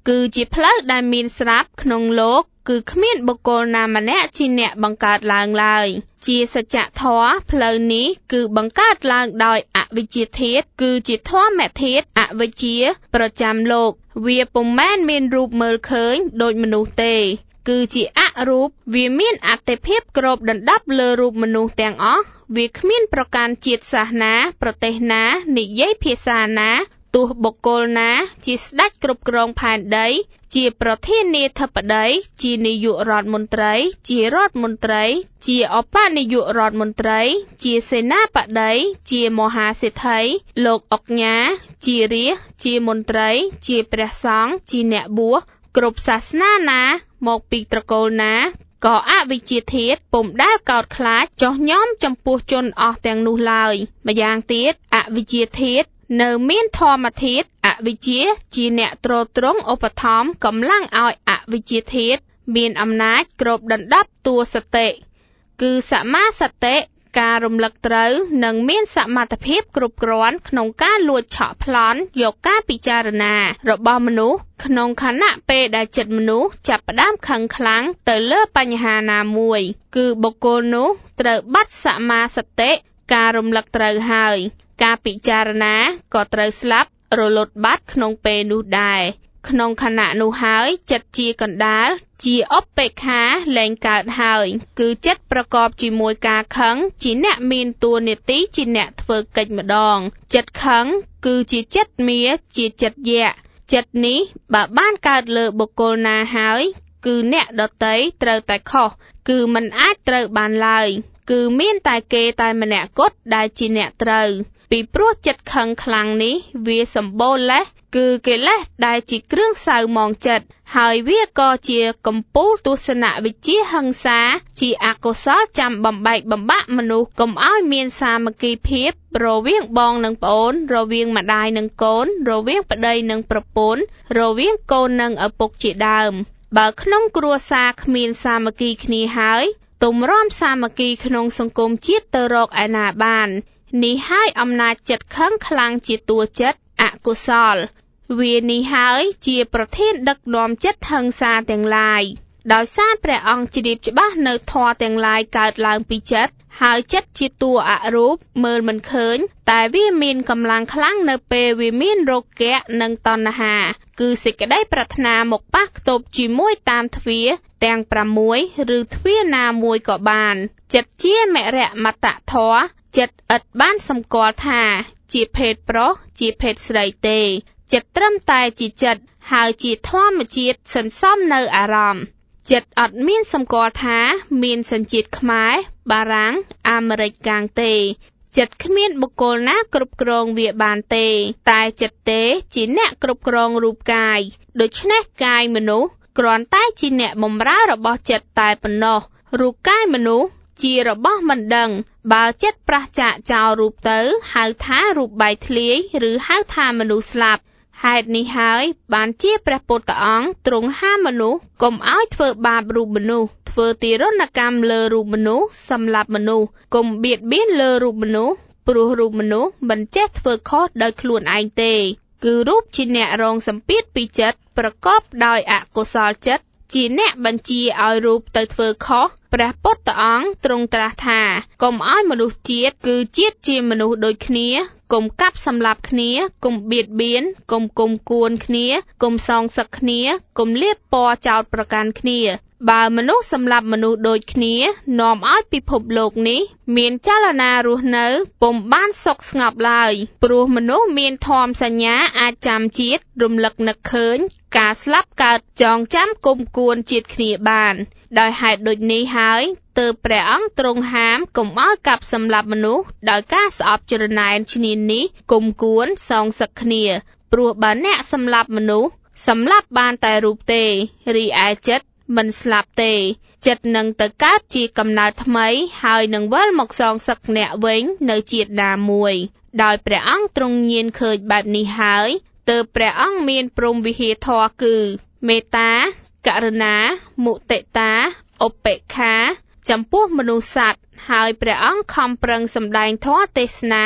គឺជាផ្លូវដែលមានស្រាប់ក្នុងលោកគឺគ្មានបុគ្គលណាម្នាក់ជាអ្នកបង្កើតឡើងឡើយជាសច្ចធម៌ផ្លូវនេះគឺបង្កើតឡើងដោយអវិជ្ជាធាតុគឺជាធម្មធាតុអវិជ្ជាប្រចាំលោកវាពុំមែនមានរូបមើលឃើញដូចមនុស្សទេគឺជាអរូបវាមានអត្ថិភាពគ្របដណ្ដប់លើរូបមនុស្សទាំងអស់វាគ្មានប្រកាន់ជាតិសាសនាប្រទេសណានិយាយភាសាណាទោះបុគ្គលណាជាស្ដេចគ្រប់គ្រងផែនដីជាប្រធានាធិបតីជានាយករដ្ឋមន្ត្រីជារដ្ឋមន្ត្រីជាឧបនាយករដ្ឋមន្ត្រីជាសេនាបតីជាមហាសេដ្ឋីលោកអុកញ៉ាជារាស្ត្រជាមន្ត្រីជាព្រះសង្ឃជាអ្នកបួសគ្រប់សាសនាណាមកពីត្រកូលណាក៏អវិជ្ជាធាតុពុំដែលកោតខ្លាចចោះញោមចំពោះជនអស់ទាំងនោះឡើយម្យ៉ាងទៀតអវិជ្ជាធាតុនៅមានធម្មធាតុអវិជ្ជាជាអ្នកទ្រទ្រង់ឧបត្ថម្ភកម្លាំងឲ្យអវិជ្ជាធាតុមានអំណាចគ្របដណ្ដប់តួសតិគឺសមាសតិការរំលឹកត្រូវនិងមានសមត្ថភាពគ្រប់គ្រាន់ក្នុងការលួចឆក់ប្លន់យកការពិចារណារបស់មនុស្សក្នុងខណៈពេលដែលចិត្តមនុស្សចាប់ផ្ដើមខឹងខ្លាំងទៅលើបញ្ហាណាមួយគឺបុគ្គលនោះត្រូវបាត់សមាសតិការរំលឹកត្រូវហើយការពិចារណាក៏ត្រូវស្លាប់រលត់បាត់ក្នុងពេលនោះដែរក្នុងខណៈនោះហើយចិត្តជាកណ្ដាលជាឧបេក្ខាលែងកើតហើយគឺចិត្តប្រកបជាមួយការខឹងជាអ្នកមានតួនាទីជាអ្នកធ្វើកិច្ចម្ដងចិត្តខឹងគឺជាចិត្តមាជាចិត្តយៈចិត្តនេះបើបានកើតលើបុគ្គលណាហើយគឺអ្នកដតីត្រូវតែខុសគឺមិនអាចត្រូវបានឡើយគឺមានតែគេតែម្នាក់គត់ដែលជាអ្នកត្រូវពីព្រោះចិត្តខឹងខ្លាំងនេះវាសម្បូរលេសគឺកិលេសដែលជាគ្រឿងសៅហ្មងចិត្តហើយវាក៏ជាកំពូលទស្សនវិជ្ជាហិង្សាជាអកុសលចាំបំបែកបំបាក់មនុស្សកុំឲ្យមានសាមគ្គីភាពរវាងបងនិងប្អូនរវាងម្ដាយនិងកូនរវាងប្តីនិងប្រពន្ធរវាងកូននិងឪពុកជាដើមបើក្នុងគ្រួសារគ្មានសាមគ្គីគ្នាហើយទុំរាំសាមគ្គីក្នុងសង្គមជាតិទៅរកឯណាបាននេះហើយអំណាចចិត្តខឹងខ្លាំងជាតួចិត្តអកុសលវានេះហើយជាប្រធានដឹកនាំចិត្តហិង្សាទាំងឡាយដោយសារព្រះអង្គជ្រាបច្បាស់នៅធម៌ទាំងឡាយកើតឡើងពីចិត្តហើយចិត្តជាតួអរូបមើលមិនឃើញតែវាមានកម្លាំងខ្លាំងនៅពេលវាមានរោគៈនិងតណ្ហាគឺសេចក្តីប្រាថ្នាមកប៉ះខ្ទប់ជាមួយតាមទ្វារទាំងប្រាំមួយឬទ្វារណាមួយក៏បានចិត្តជាមរមតធម៌ចិត្តឥតបានសម្គាល់ថាជាភេទប្រុសជាភេទស្រីទេចិត្តត្រឹមតែជាចិត្តហើយជាធម្មជាតិសន្សំនៅអារម្មណ៍ចិត្តអត់មានសម្គាល់ថាមានសញ្ជាតិខ្មែរបារាំងអាមេរិកកាំងទេចិត្តគ្មានបុគ្គលណាគ្រប់គ្រងវាបានទេតែចិត្តទេជាអ្នកគ្រប់គ្រងរូបកាយដូច្នេះកាយមនុស្សគ្រាន់តែជាអ្នកបម្រើរបស់ចិត្តតែប៉ុណ្ណោះរូបកាយមនុស្សជារបស់មិនដឹងបើចិត្តប្រះចាកចោលរូបទៅហៅថារូបបែកធ្លាយឬហៅថាមនុស្សស្លាប់ហេតុនេះហើយបានជាព្រះពុទ្ធអង្គទ្រង់ហាមមនុស្សកុំឲ្យធ្វើបាបរូបមនុស្សធ្វើទារុណកម្មលើរូបមនុស្សសម្លាប់មនុស្សកុំបៀតបៀនលើរូបមនុស្សព្រោះរូបមនុស្សមិនចេះធ្វើខុសដោយខ្លួនឯងទេគឺរូបជាអ្នករងសម្ពាធពីចិត្តប្រកបដោយអកុសលចិត្តជាអ្នកបញ្ជាឲ្យរូបទៅធ្វើខុសព្រះពុទ្ធអង្គទ្រង់ត្រាស់ថាកុំឲ្យមនុស្សជាតិគឺជាតិជាមនុស្សដូចគ្នាកុំកាប់សម្លាប់គ្នាកុំបៀតបៀនកុំគុំគួនគ្នាកុំសងសឹកគ្នាកុំលាបពណ៌ចោទប្រកាន់គ្នាបើមនុស្សសម្លាប់មនុស្សដូចគ្នានាំឲ្យពិភពលោកនេះមានចលនារស់នៅពុំបានសុខស្ងប់ឡើយព្រោះមនុស្សមានធម៌សញ្ញាអាចចាំជាតិរំលឹកនឹកឃើញការស្លាប់កើតចងចាំគុំគួនជាតិគ្នាបានដោយហេតុដូចនេះហើយទើបព្រះអង្គទ្រង់ហាមកុំឲ្យកាប់សម្លាប់មនុស្សដោយការស្អប់ច្រណែនឈ្នានីសនេះគុំគួនសងសឹកគ្នាព្រោះបើអ្នកសម្លាប់មនុស្សសម្លាប់បានតែរូបទេរីឯចិត្តមិនស្លាប់ទេចិត្តនឹងទៅកើតជាកំណើតថ្មីហើយនឹងវិលមកសងសឹកអ្នកវិញនៅជាតិណាមួយដោយព្រះអង្គទ្រង់ញៀនឃើញបែបនេះហើយទើបព្រះអង្គមានព្រហ្មវិហារធម៌គឺមេត្តាករុណាមុទិតាឧបេក្ខាចំពោះមនុស្សសត្វហើយព្រះអង្គខំប្រឹងសម្ដែងធម៌ទេសនាព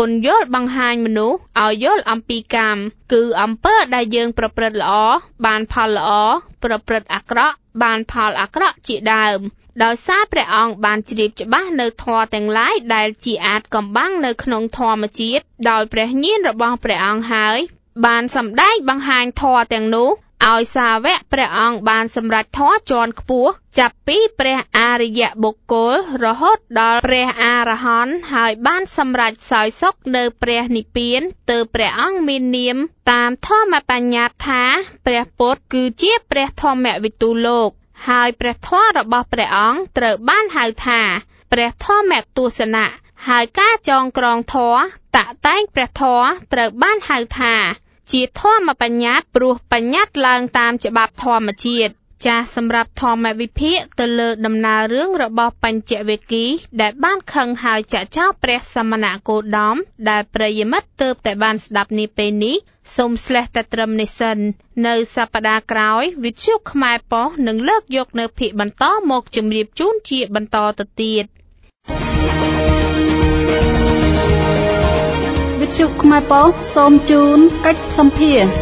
នយល់បង្ហាញមនុស្សឲ្យយល់អំពីកម្មគឺអំពើដែលយើងប្រព្រឹត្តល្អបានផលល្អប្រព្រឹត្តអាក្រក់បានផលអាក្រក់ជាដើមដោយសារព្រះអង្គបានជ្រាបច្បាស់នៅធម៌ទាំងឡាយដែលជាអាចកំបាំងនៅក្នុងធម្មជាតិដោយព្រះញាណរបស់ព្រះអង្គហើយបានសម្ដែងបង្ហាញធម៌ទាំងនោះឲ្យសាវកព្រះអង្គបានសម្រេចធម៌ជាន់ខ្ពស់ចាប់ពីព្រះអរិយបុគ្គលរហូតដល់ព្រះអរហន្តហើយបានសម្រេចសោយសុខនៅព្រះនិព្វានទើបព្រះអង្គមាននាមតាមធម្មបញ្ញត្តិថាព្រះពុទ្ធគឺជាព្រះធម្មវិទូលោកហើយព្រះធម៌របស់ព្រះអង្គត្រូវបានហៅថាព្រះធម្មទស្សនៈហើយការចងក្រងធម៌តាក់តែងព្រះធម៌ត្រូវបានហៅថាជាធម្មបញ្ញត្តិព្រោះបញ្ញត្តិឡើងតាមច្បាប់ធម្មជាតិចាស់សម្រាប់ធម្មវិភាគទៅលើដំណើររឿងរបស់បញ្ចវេគីដែលបានខឹងហើយចាក់ចោលព្រះសមណគោតមដែលប្រិយមិត្តទើបតែបានស្ដាប់នាពេលនេះសូមស្លេះតែត្រឹមនេះសិននៅសប្តាហ៍ក្រោយវិទ្យុខ្មែរប៉ុស្តិ៍នឹងលើកយកនៅភាគបន្តមកជម្រាបជូនជាបន្តទៅទៀតវិទ្យុខ្មែរប៉ុស្តិ៍សូមជូនកិច្ចសម្ភារ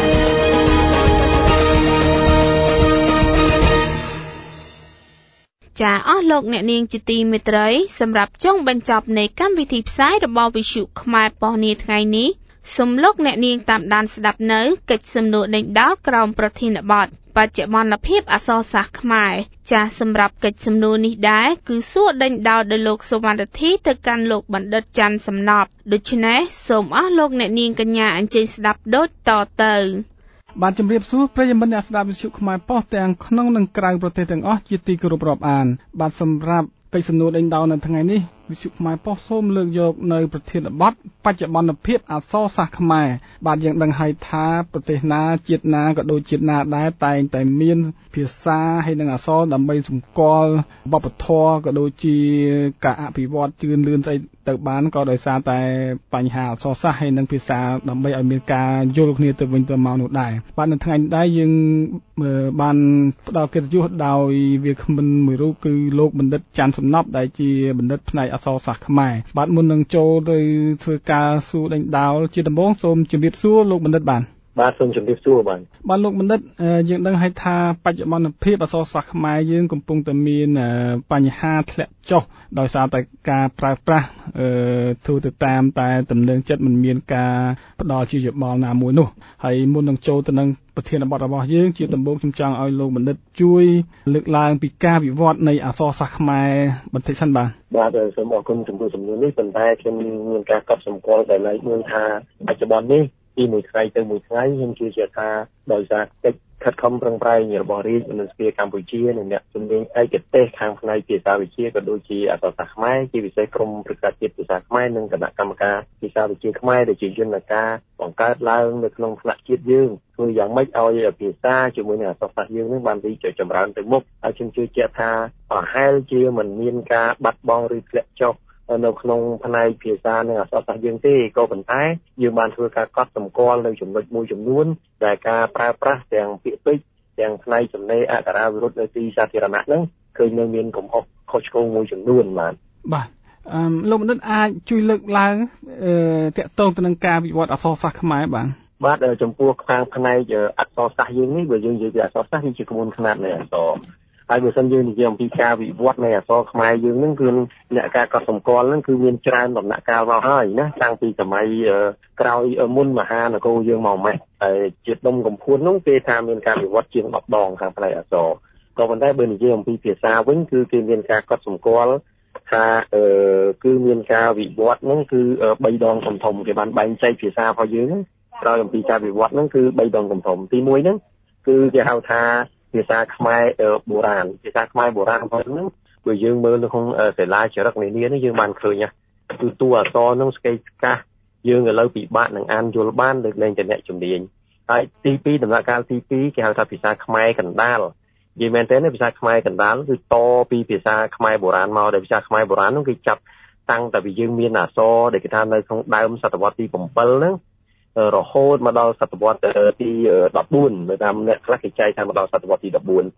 ចាអស់លោកអ្នកនាងជាទីមេត្រីសម្រាប់ចុងបញ្ចប់នៃកម្មវិធីផ្សាយរបស់វិទ្យុខ្មែរប៉ុស្តិ៍នាថ្ងៃនេះសូមលោកអ្នកនាងតាមដានស្ដាប់នៅកិច្ចសំណួរដេញដោលក្រោមប្រធានបទបច្ចុប្បន្នភាពអក្សរសាស្ត្រខ្មែរចាសសម្រាប់កិច្ចសំណួរនេះដែរគឺសួរដេញដោលដោយលោកសុវណ្ណធី ទៅកាន់លោកបណ្ឌិតច័ន្ទសំណប់ដូច្នេះសូមអស់លោកអ្នកនាងកញ្ញាអញ្ជើញស្ដាប់ដូចតទៅបាទជម្រាបសួរប្រិយមិត្តអ្នកស្ដាប់វិទ្យុខ្មែរប៉ុស្តិ៍ទាំងក្នុងនិងក្រៅប្រទេសទាំងអស់ជាទីគោរពរាប់អានបាទសម្រាប់កិច្ចសំណួរដេញដោលនៅថ្ងៃនេះវិទ្យុខ្មែរប៉ុស្តិ៍សូមលើកយកនៅប្រធានបទបច្ចុប្បន្នភាពអក្សរសាស្ត្រខ្មែរបាទយើងដឹងហើយថាប្រទេសណាជាតិណាក៏ដូចជាតិណាដែរតែងតែមានភាសាហើយនិងអក្សរដើម្បីសម្គាល់វប្បធម៌ក៏ដូចជាការអភិវឌ្ឍជឿនលឿនស្អីទៅបានក៏ដោយសារតែបញ្ហាអក្សរសាស្ត្រហើយនិងភាសាដើម្បីឲ្យមានការយល់គ្នាទៅវិញទៅមកនោះដែរបាទនៅថ្ងៃនេះដែរយើងបានផ្ដល់កិត្តិយសដោយវាគ្មិនមួយរូបគឺលោកបណ្ឌិតច័ន្ទសំណប់ដែលជាបណ្ឌិតផ្នែកអក្សរសាស្ត្រខ្មែរបាទមុននឹងចូលទៅធ្វើការសួរដេញដោលជាដំបូងសូមជម្រាបសួរលោកបណ្ឌិតបាទបាទសូមជម្រាបសួរបាទបាទលោកបណ្ឌិតយើងដឹងហើយថាបច្ចុប្បន្នភាពអក្សរសាស្ត្រខ្មែរយើងកំពុងតែមានបញ្ហាធ្លាក់ចុះដោយសារតែការប្រើប្រាស់អឺទូទៅតាមតែទំនើងចិត្តមិនមានការផ្ដល់ជាយោបល់ណាមួយនោះហើយមុននឹងចូលទៅនឹងប្រធានបទរបស់យើងជាដំបូងខ្ញុំចង់ឲ្យលោកបណ្ឌិតជួយលើកឡើងពីការវិវត្តនៃអក្សរសាស្ត្រខ្មែរបន្តិចសិនបាទបាទសូមអរគុណចំពោះសំណួរនេះប៉ុន្តែខ្ញុំមានការកត់សម្គាល់ដែលឡែកមើលថាបច្ចុប្បន្ននេះពីមួយថ្ងៃទៅមួយថ្ងៃខ្ញុំជឿជាក់ថាដោយសារកិច្ចខិតខំប្រឹងប្រែងរបស់រាជបណ្ឌិតស្ពាកម្ពុជានិងអ្នកជំនាញឯកទេសខាងផ្នែកភាសាវិទ្យាក៏ដូចជាអក្សរសាស្ត្រខ្មែរជាពិសេសក្រុមប្រឹក្សាជាតិភាសាខ្មែរនិងគណៈកម្មការភាសាវិទ្យាខ្មែរដែលជាយន្តការបង្កើតឡើងនៅក្នុងថ្នាក់ជាតិយើងធ្វើយ៉ាងម៉េចឲ្យភាសាជាមួយនឹងអក្សរសាស្ត្រយើងនឹងបានរីកចម្រើនទៅមុខហើយខ្ញុំជឿជាក់ថាប្រហែលជាមិនមានការបាត់បង់ឬធ្លាក់ចុះនៅក្នុងផ្នែកភាសានិងអក្សរសាស្ត្រយើងទេក៏ប៉ុន្តែយើងបានធ្វើការកត់សម្គាល់នៅចំណុចមួយចំនួនដែលការប្រើប្រាស់ទាំងពាក្យពេចន៍ទាំងផ្នែកសំណេរអក្ខរាវិរុទ្ធនៅទីសាធារណៈហ្នឹងឃើញនៅមានកំហុសខុសឆ្គងមួយចំនួនបាទបាទអឺលោកបណ្ឌិតអាចជួយលើកឡើងអឺតកតងទៅនឹងការវិវត្តអក្សរសាស្ត្រខ្មែរបាទបាទចំពោះខាងផ្នែកអក្សរសាស្ត្រយើងនេះបើយើងនិយាយពីអក្សរសាស្ត្រវាជាក្បួនខ្នាតនៃអក្សរហើយបើសិនយើងនិយាយអំពីការវិវត្តនៃអក្សរខ្មែរយើងហ្នឹងគឺអ្នកការកត់សម្គាល់ហ្នឹងគឺមានច្រើនដំណាក់កាលមកហើយណាតាំងពីសម័យក្រោយមុនមហានគរយើងមកម៉េចហើយជាដុំកំភួនហ្នឹងគេថាមានការវិវត្តជាងដប់ដងខាងផ្នែកអក្សរក៏ប៉ុន្តែបើនិយាយអំពីភាសាវិញគឺគេមានការកត់សម្គាល់ថាអឺគឺមានការវិវត្តហ្នឹងគឺបីដងធំធំគេបានបែងចែកភាសារបស់យើងហ្នឹងក្រោយអំពីការវិវត្តហ្នឹងគឺបីដងធំធំទីមួយហ្នឹងគឺគេហៅថាភាសាខ្មែរបុរាណភាសាខ្មែរបុរាណហ្នឹងបើយើងមើលនៅក្នុងសិលាចារឹកនានានេះយើងបានឃើញគឺតួអក្សរហ្នឹងស្កេតស្កាសយើងឥឡូវពិបាកនឹងអានយល់បានលើកលែងតែអ្នកជំនាញហើយទីពីរដំណាក់កាលទីពីរគេហៅថាភាសាខ្មែរកណ្ដាលនិយាយមែនទេភាសាខ្មែរកណ្ដាលគឺតពីភាសាខ្មែរបុរាណមកដែលភាសាខ្មែរបុរាណហ្នឹងគឺចាប់តាំងតែពីយើងមានអក្សរដែលគេថានៅក្នុងដើមសតវត្សទី7ហ្នឹងរហូតមកដល់សតវត្សទីដប់បួននៅតាមអ្នកខ្លះគេចែកថាមកដល់សតវត្សទីដប់បួន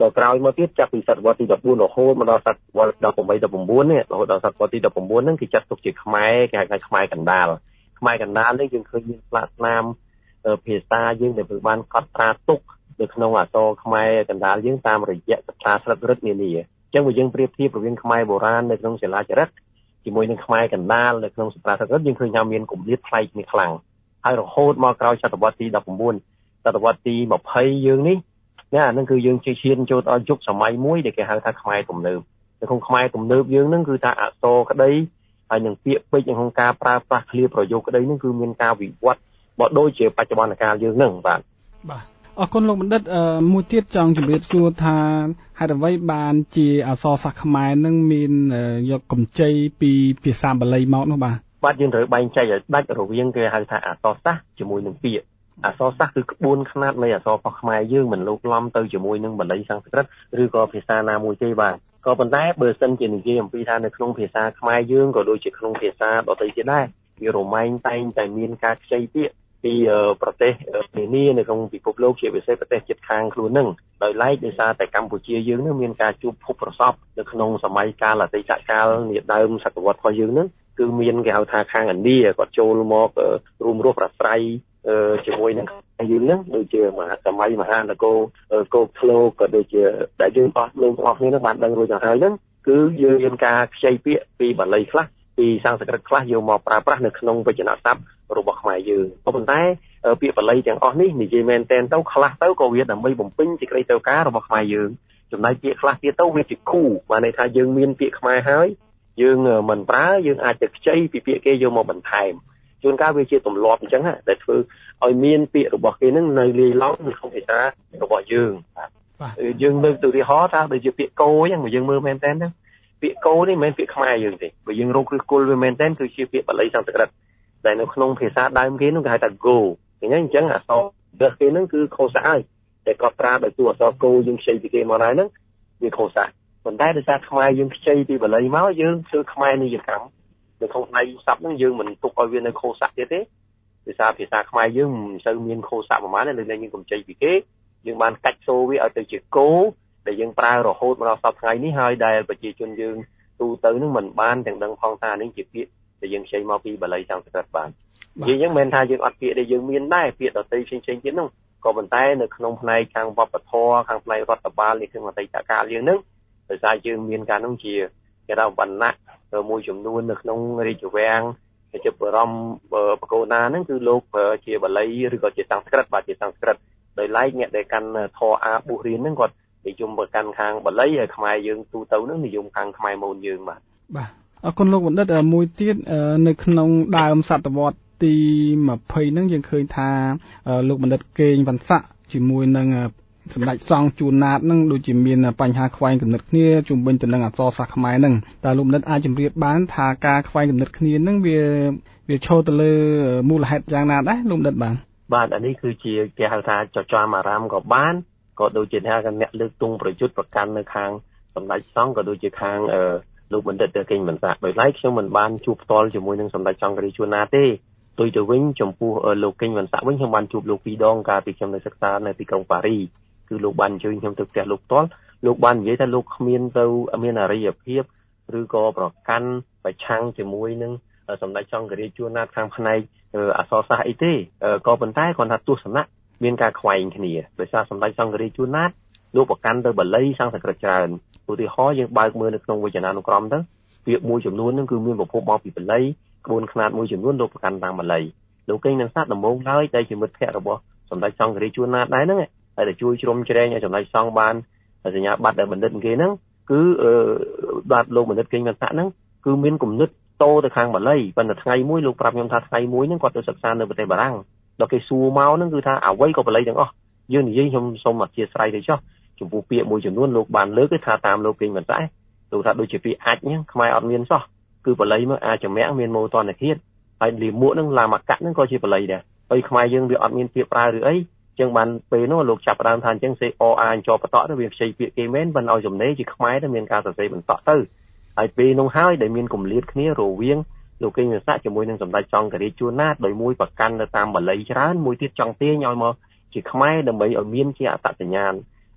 ដល់ក្រោយមកទៀតចាប់ពីសតវត្សទី14រហូតមកដល់សតវត្សទីeighteen 19នេះរហូតដល់សតវត្សទីnineteenហ្នឹងគេចាត់ទុកជាខ្មែរគេហៅថាខ្មែរកណ្ដាលខ្មែរកណ្ដាលនេះយើងឃើញមានផ្លាកស្នាមភាសាយើងដែលបានកត់ត្រាទុកនៅក្នុងអក្សរខ្មែរកណ្ដាលយើងតាមរយៈសិក្ខាស្លឹករឹតនានាអញ្ចឹងបើយើងប្រៀបធៀបរវាងខ្មែរបុរាណនៅក្នុងសិលាចារឹកជាមួយនឹងខ្មែរកណ្ដាលនៅក្នុងសិក្ខាស្លឹករឹតយើងឃើញថាមានគម្លាតប្លែកគ្នាខ្លាំងហើយរហូតមកក្រោយសតវត្សទីnineteenសតវត្សទីtwentyយើងនេះណាហ្នឹងគឺយើងជិះឈានចូលដល់យុគសម័យមួយដែលគេហៅថាខ្មែរទំនើបនៅក្នុងខ្មែរទំនើបយើងហ្នឹងគឺថាអក្សរក្តីហើយនឹងពាក្យពេចន៍ក្នុងការប្រើប្រាស់ឃ្លាប្រយោគក្តីហ្នឹងគឺមានការវិវត្តបើដូចជាបច្ចុប្បន្នកាលយើងហ្នឹងបាទបាទអរគុណលោកបណ្ឌិតមួយទៀតចង់ជម្រាបសួរថាហេតុអ្វីបានជាអក្សរសាស្ត្រខ្មែរនឹងមានយកកម្ចីពីភាសាបាលីមកនោះបាទបាទយើងត្រូវបែងចែកឲ្យដាច់រវាងគេហៅថាអក្សរសាស្ត្រជាមួយនឹងពាក្យអក្សរសាស្ត្រគឺក្បួនខ្នាតនៃអក្សររបស់ខ្មែរយើងមិនលោកឡំទៅជាមួយនឹងបាលីសំស្ក្រឹតឬក៏ភាសាណាមួយទេបាទក៏ប៉ុន្តែបើសិនជានិយាយអំពីថានៅក្នុងភាសាខ្មែរយើងក៏ដូចជាក្នុងភាសាដទៃទៀតដែរវារមែងតែងតែមានការខ្ចីពាក្យពីប្រទេសនានានៅក្នុងពិភពលោកជាពិសេសប្រទេសជិតខាងខ្លួននឹងដោយឡែកដោយសារតែកម្ពុជាយើងនឹងមានការជួបភពប្រសពនៅក្នុងសម័យកាលអតីតកាលនាដើមសតវត្សរបស់យើងនឹងគឺមានគេហៅថាខាងឥណ្ឌាគាត់ចូលមករួមរស់ប្រស្រ័យជាមួយនឹងយើងនឹងដូចជាមហាសម័យមហានគរកោកធ្លោក៏ដូចជាដែលយើងអស់លោកទាំងអស់គ្នានឹងបានដឹងរួចទៅហើយហ្នឹងគឺយើងមានការខ្ចីពាក្យពីបាលីខ្លះពីសំស្ក្រឹតខ្លះយកមកប្រើប្រាស់នៅក្នុងវចនស័ព្ទរបស់ខ្មែរយើងក៏ប៉ុន្តែពាក្យបាលីទាំងអស់នេះនិយាយមែនតែនទៅខ្លះទៅក៏វាដើម្បីបំពេញសេចក្តីត្រូវការរបស់ខ្មែរយើងចំណែកពាក្យខ្លះទៀតទៅវាជាគូបានន័យថាយើងមានពាក្យខ្មែរហើយយើងមិនប្រើយើងអាចទៅខ្ចីពីពាក្យគេយកមកបន្ថែមជួនកាលវាជាទម្លាប់អញ្ចឹងដែលធ្វើឲ្យមានពាក្យរបស់គេនឹងនៅលាយឡំនៅក្នុងភាសារបស់យើងបាទយើងលើកទៅឧទាហរណ៍ថាដូចជាពាក្យគោអញ្ចឹងបើយើងមើលមែនតើណាពាក្យគោនេះមិនមែនពាក្យខ្មែរយើងទេបើយើងរកគ្រឹះគល់វាមែនតើគឺជាពាក្យបាលីសំស្ក្រឹតដែលនៅក្នុងភាសាដើមគេនោះគេហៅថា go អញ្ចឹងអញ្ចឹងអក្សររបស់គេនឹងគឺខុសសាហើយតែកត់ត្រាដោយតួអក្សរ go យើងខ្ចីពីគេមកហើយហ្នឹងវាខុសសាប៉ុន្តែដោយសារខ្មែរយើងខ្ចីពីបាលីមកយើងធ្វើខ្មែរនិយកម្មនៅក្នុងដៃស័ព្ទហ្នឹងយើងមិនទុកឲ្យវានៅខុសសាទៀតទេដោយសារភាសាខ្មែរយើងមិនសូវមានខុសសាប្រហែលទេលើយើងកម្ចីពីគេយើងបានកាច់សូរវាឲ្យទៅជាគោដែលយើងប្រើរហូតមកដល់សប្តាហ៍ថ្ងៃនេះហើយដែលប្រជាជនយើងទូទៅនឹងមិនបានទាំងដឹងផងថានេះជាពាក្យដែលយើងខ្ចីមកពីបាលីសំស្ក្រឹតបាននិយាយយ៉ាងមិនថាយើងអត់ពាក្យដែលយើងមានដែរពាក្យដទៃផ្សេងៗទៀតនោះក៏ប៉ុន្តែនៅក្នុងផ្នែកខាងវប្បធម៌ខាងផ្នែករដ្ឋបាលនេះក្នុងអតីតកាលយើងនឹងដោយសារយើងមានការនោះជាគេថាវណ្ណៈមួយចំនួននៅក្នុងរាជវាំងជាបរមបកូណាហ្នឹងគឺលោកជាបាលីឬក៏ជាសំស្ក្រឹតបាទជាសំស្ក្រឹតដោយឡែកអ្នកដែលកាន់ធរអាបុរៀនហ្នឹងគាត់និយមប្រកាន់ខាងបាលីហើយខ្មែរយើងទូទៅហ្នឹងនិយមខាងខ្មែរមូលយើងបាទបាទអរគុណលោកបណ្ឌិតមួយទៀតនៅក្នុងដើមសតវត្សទីtwentyហ្នឹងយើងឃើញថាលោកបណ្ឌិតកេងវណ្ណស័ក្តិជាមួយនឹងសម្ដេចសង្ឃជួនណាតហ្នឹងដូចជាមានបញ្ហាខ្វែងគំនិតគ្នាជុំវិញទៅនឹងអក្សរសាស្ត្រខ្មែរហ្នឹងតើលោកបណ្ឌិតអាចជម្រាបបានថាការខ្វែងគំនិតគ្នាហ្នឹងវាវាឈរទៅលើមូលហេតុយ៉ាងណាដែរលោកបណ្ឌិតបាទបាទអានេះគឺជាគេហៅថាចចាមអារាមក៏បានក៏ដូចជាថាអ្នកលើកទង់ប្រយុទ្ធប្រកាន់នៅខាងសម្ដេចសង្ឃក៏ដូចជាខាងលោកបណ្ឌិតកេងវណ្ណស័ក្តិដោយឡែកខ្ញុំមិនបានជួបផ្ទាល់ជាមួយនឹងសម្ដេចចង្គ្រាជួនណាតទេដូចទៅវិញចំពោះលោកកេងវណ្ណស័ក្តិវិញខ្ញុំបានជួបលោកពីរដងកាលពីខ្ញុំនៅសិក្សានៅទីក្រុងប៉ារីគឺលោកបានអញ្ជើញខ្ញុំទៅផ្ទះលោកផ្ទាល់លោកបាននិយាយថាលោកគ្មានទៅមានអរិយភាពឬក៏ប្រកាន់ប្រឆាំងជាមួយនឹងសម្ដេចចង្គ្រាជួនណាតខាងផ្នែកអក្សរសាស្ត្រអីទេក៏ប៉ុន្តែគាត់ថាទស្សនៈមានការខ្វែងគ្នាដោយសារសម្ដេចចង្គ្រាជួនណាតលោកប្រកាន់ទៅបាលីសំស្ក្រឹតច្រើនឧទាហរណ៍យើងបើកមើលនៅក្នុងវចនានុក្រមទៅពាក្យមួយចំនួនហ្នឹងគឺមានប្រភពមកពីបាលីក្បួនខ្នាតមួយចំនួនលោកប្រកាន់តាមបាលីលោកកេងវណ្ណស័ក្តិដំបូងឡើយដែលជាមិត្តភក្តិរបស់សម្ដេចចង្គ្រាជួនណាតដែរហ្នឹងហើយទៅជួយជ្រោមជ្រែងឲ្យសម្ដេចសង្ឃបានសញ្ញាបត្រដែលបណ្ឌិតគេហ្នឹងគឺបាទលោកបណ្ឌិតកេងវណ្ណស័ក្តិហ្នឹងគឺមានគំនិតតទៅខាងបាលីប៉ុន្តែថ្ងៃមួយលោកប្រាប់ខ្ញុំថាថ្ងៃមួយហ្នឹងគាត់ទៅសិក្សានៅប្រទេសបារាំងដល់គេសួរមកហ្នឹងគឺថាអ្វីក៏បាលីទាំងអស់យើងនិយាយខ្ញុំសូមអធិស្ឋានទៅចុះចំពោះពាក្យមួយចំនួនលោកបានលើកគឺថាតាមលោកកេងវណ្ណស័ក្តិលោកថាដូចជាពាក្យអាចហ្នឹងខ្មែរអត់មានសោះគឺបាលីមកអាចមាំងមានមោទនភាពហើយលីមួកហ្នឹងឡាមកៈហ្នឹងក៏ជាបាលីដែរហើយខ្មែរយើងវាអត់មានពាក្យប្រើឬអីចឹងបានពេលនោះលោកចាប់ដើមថាអញ្ចឹងសេអអាអញ្ចបតទៅវាខ្ចីពាក្យគេមែនប៉ុន្តែឲ្យចំណេះជាខ្មែរទៅមានការសរសេរបន្តទៅហើយពេលនោះហើយដែលមានគម្លាតគ្នារវាងលោកកេងវណ្ណស័ក្តិជាមួយនឹងសម្ដេចចង្គ្រាជួនណាតដោយមួយប្រកាន់ទៅតាមបាលីច្រើនមួយទៀតចង់ទាញឲ្យមកជាខ្មែរដើម្បីឲ្យមានជាអត្តសញ្ញាណ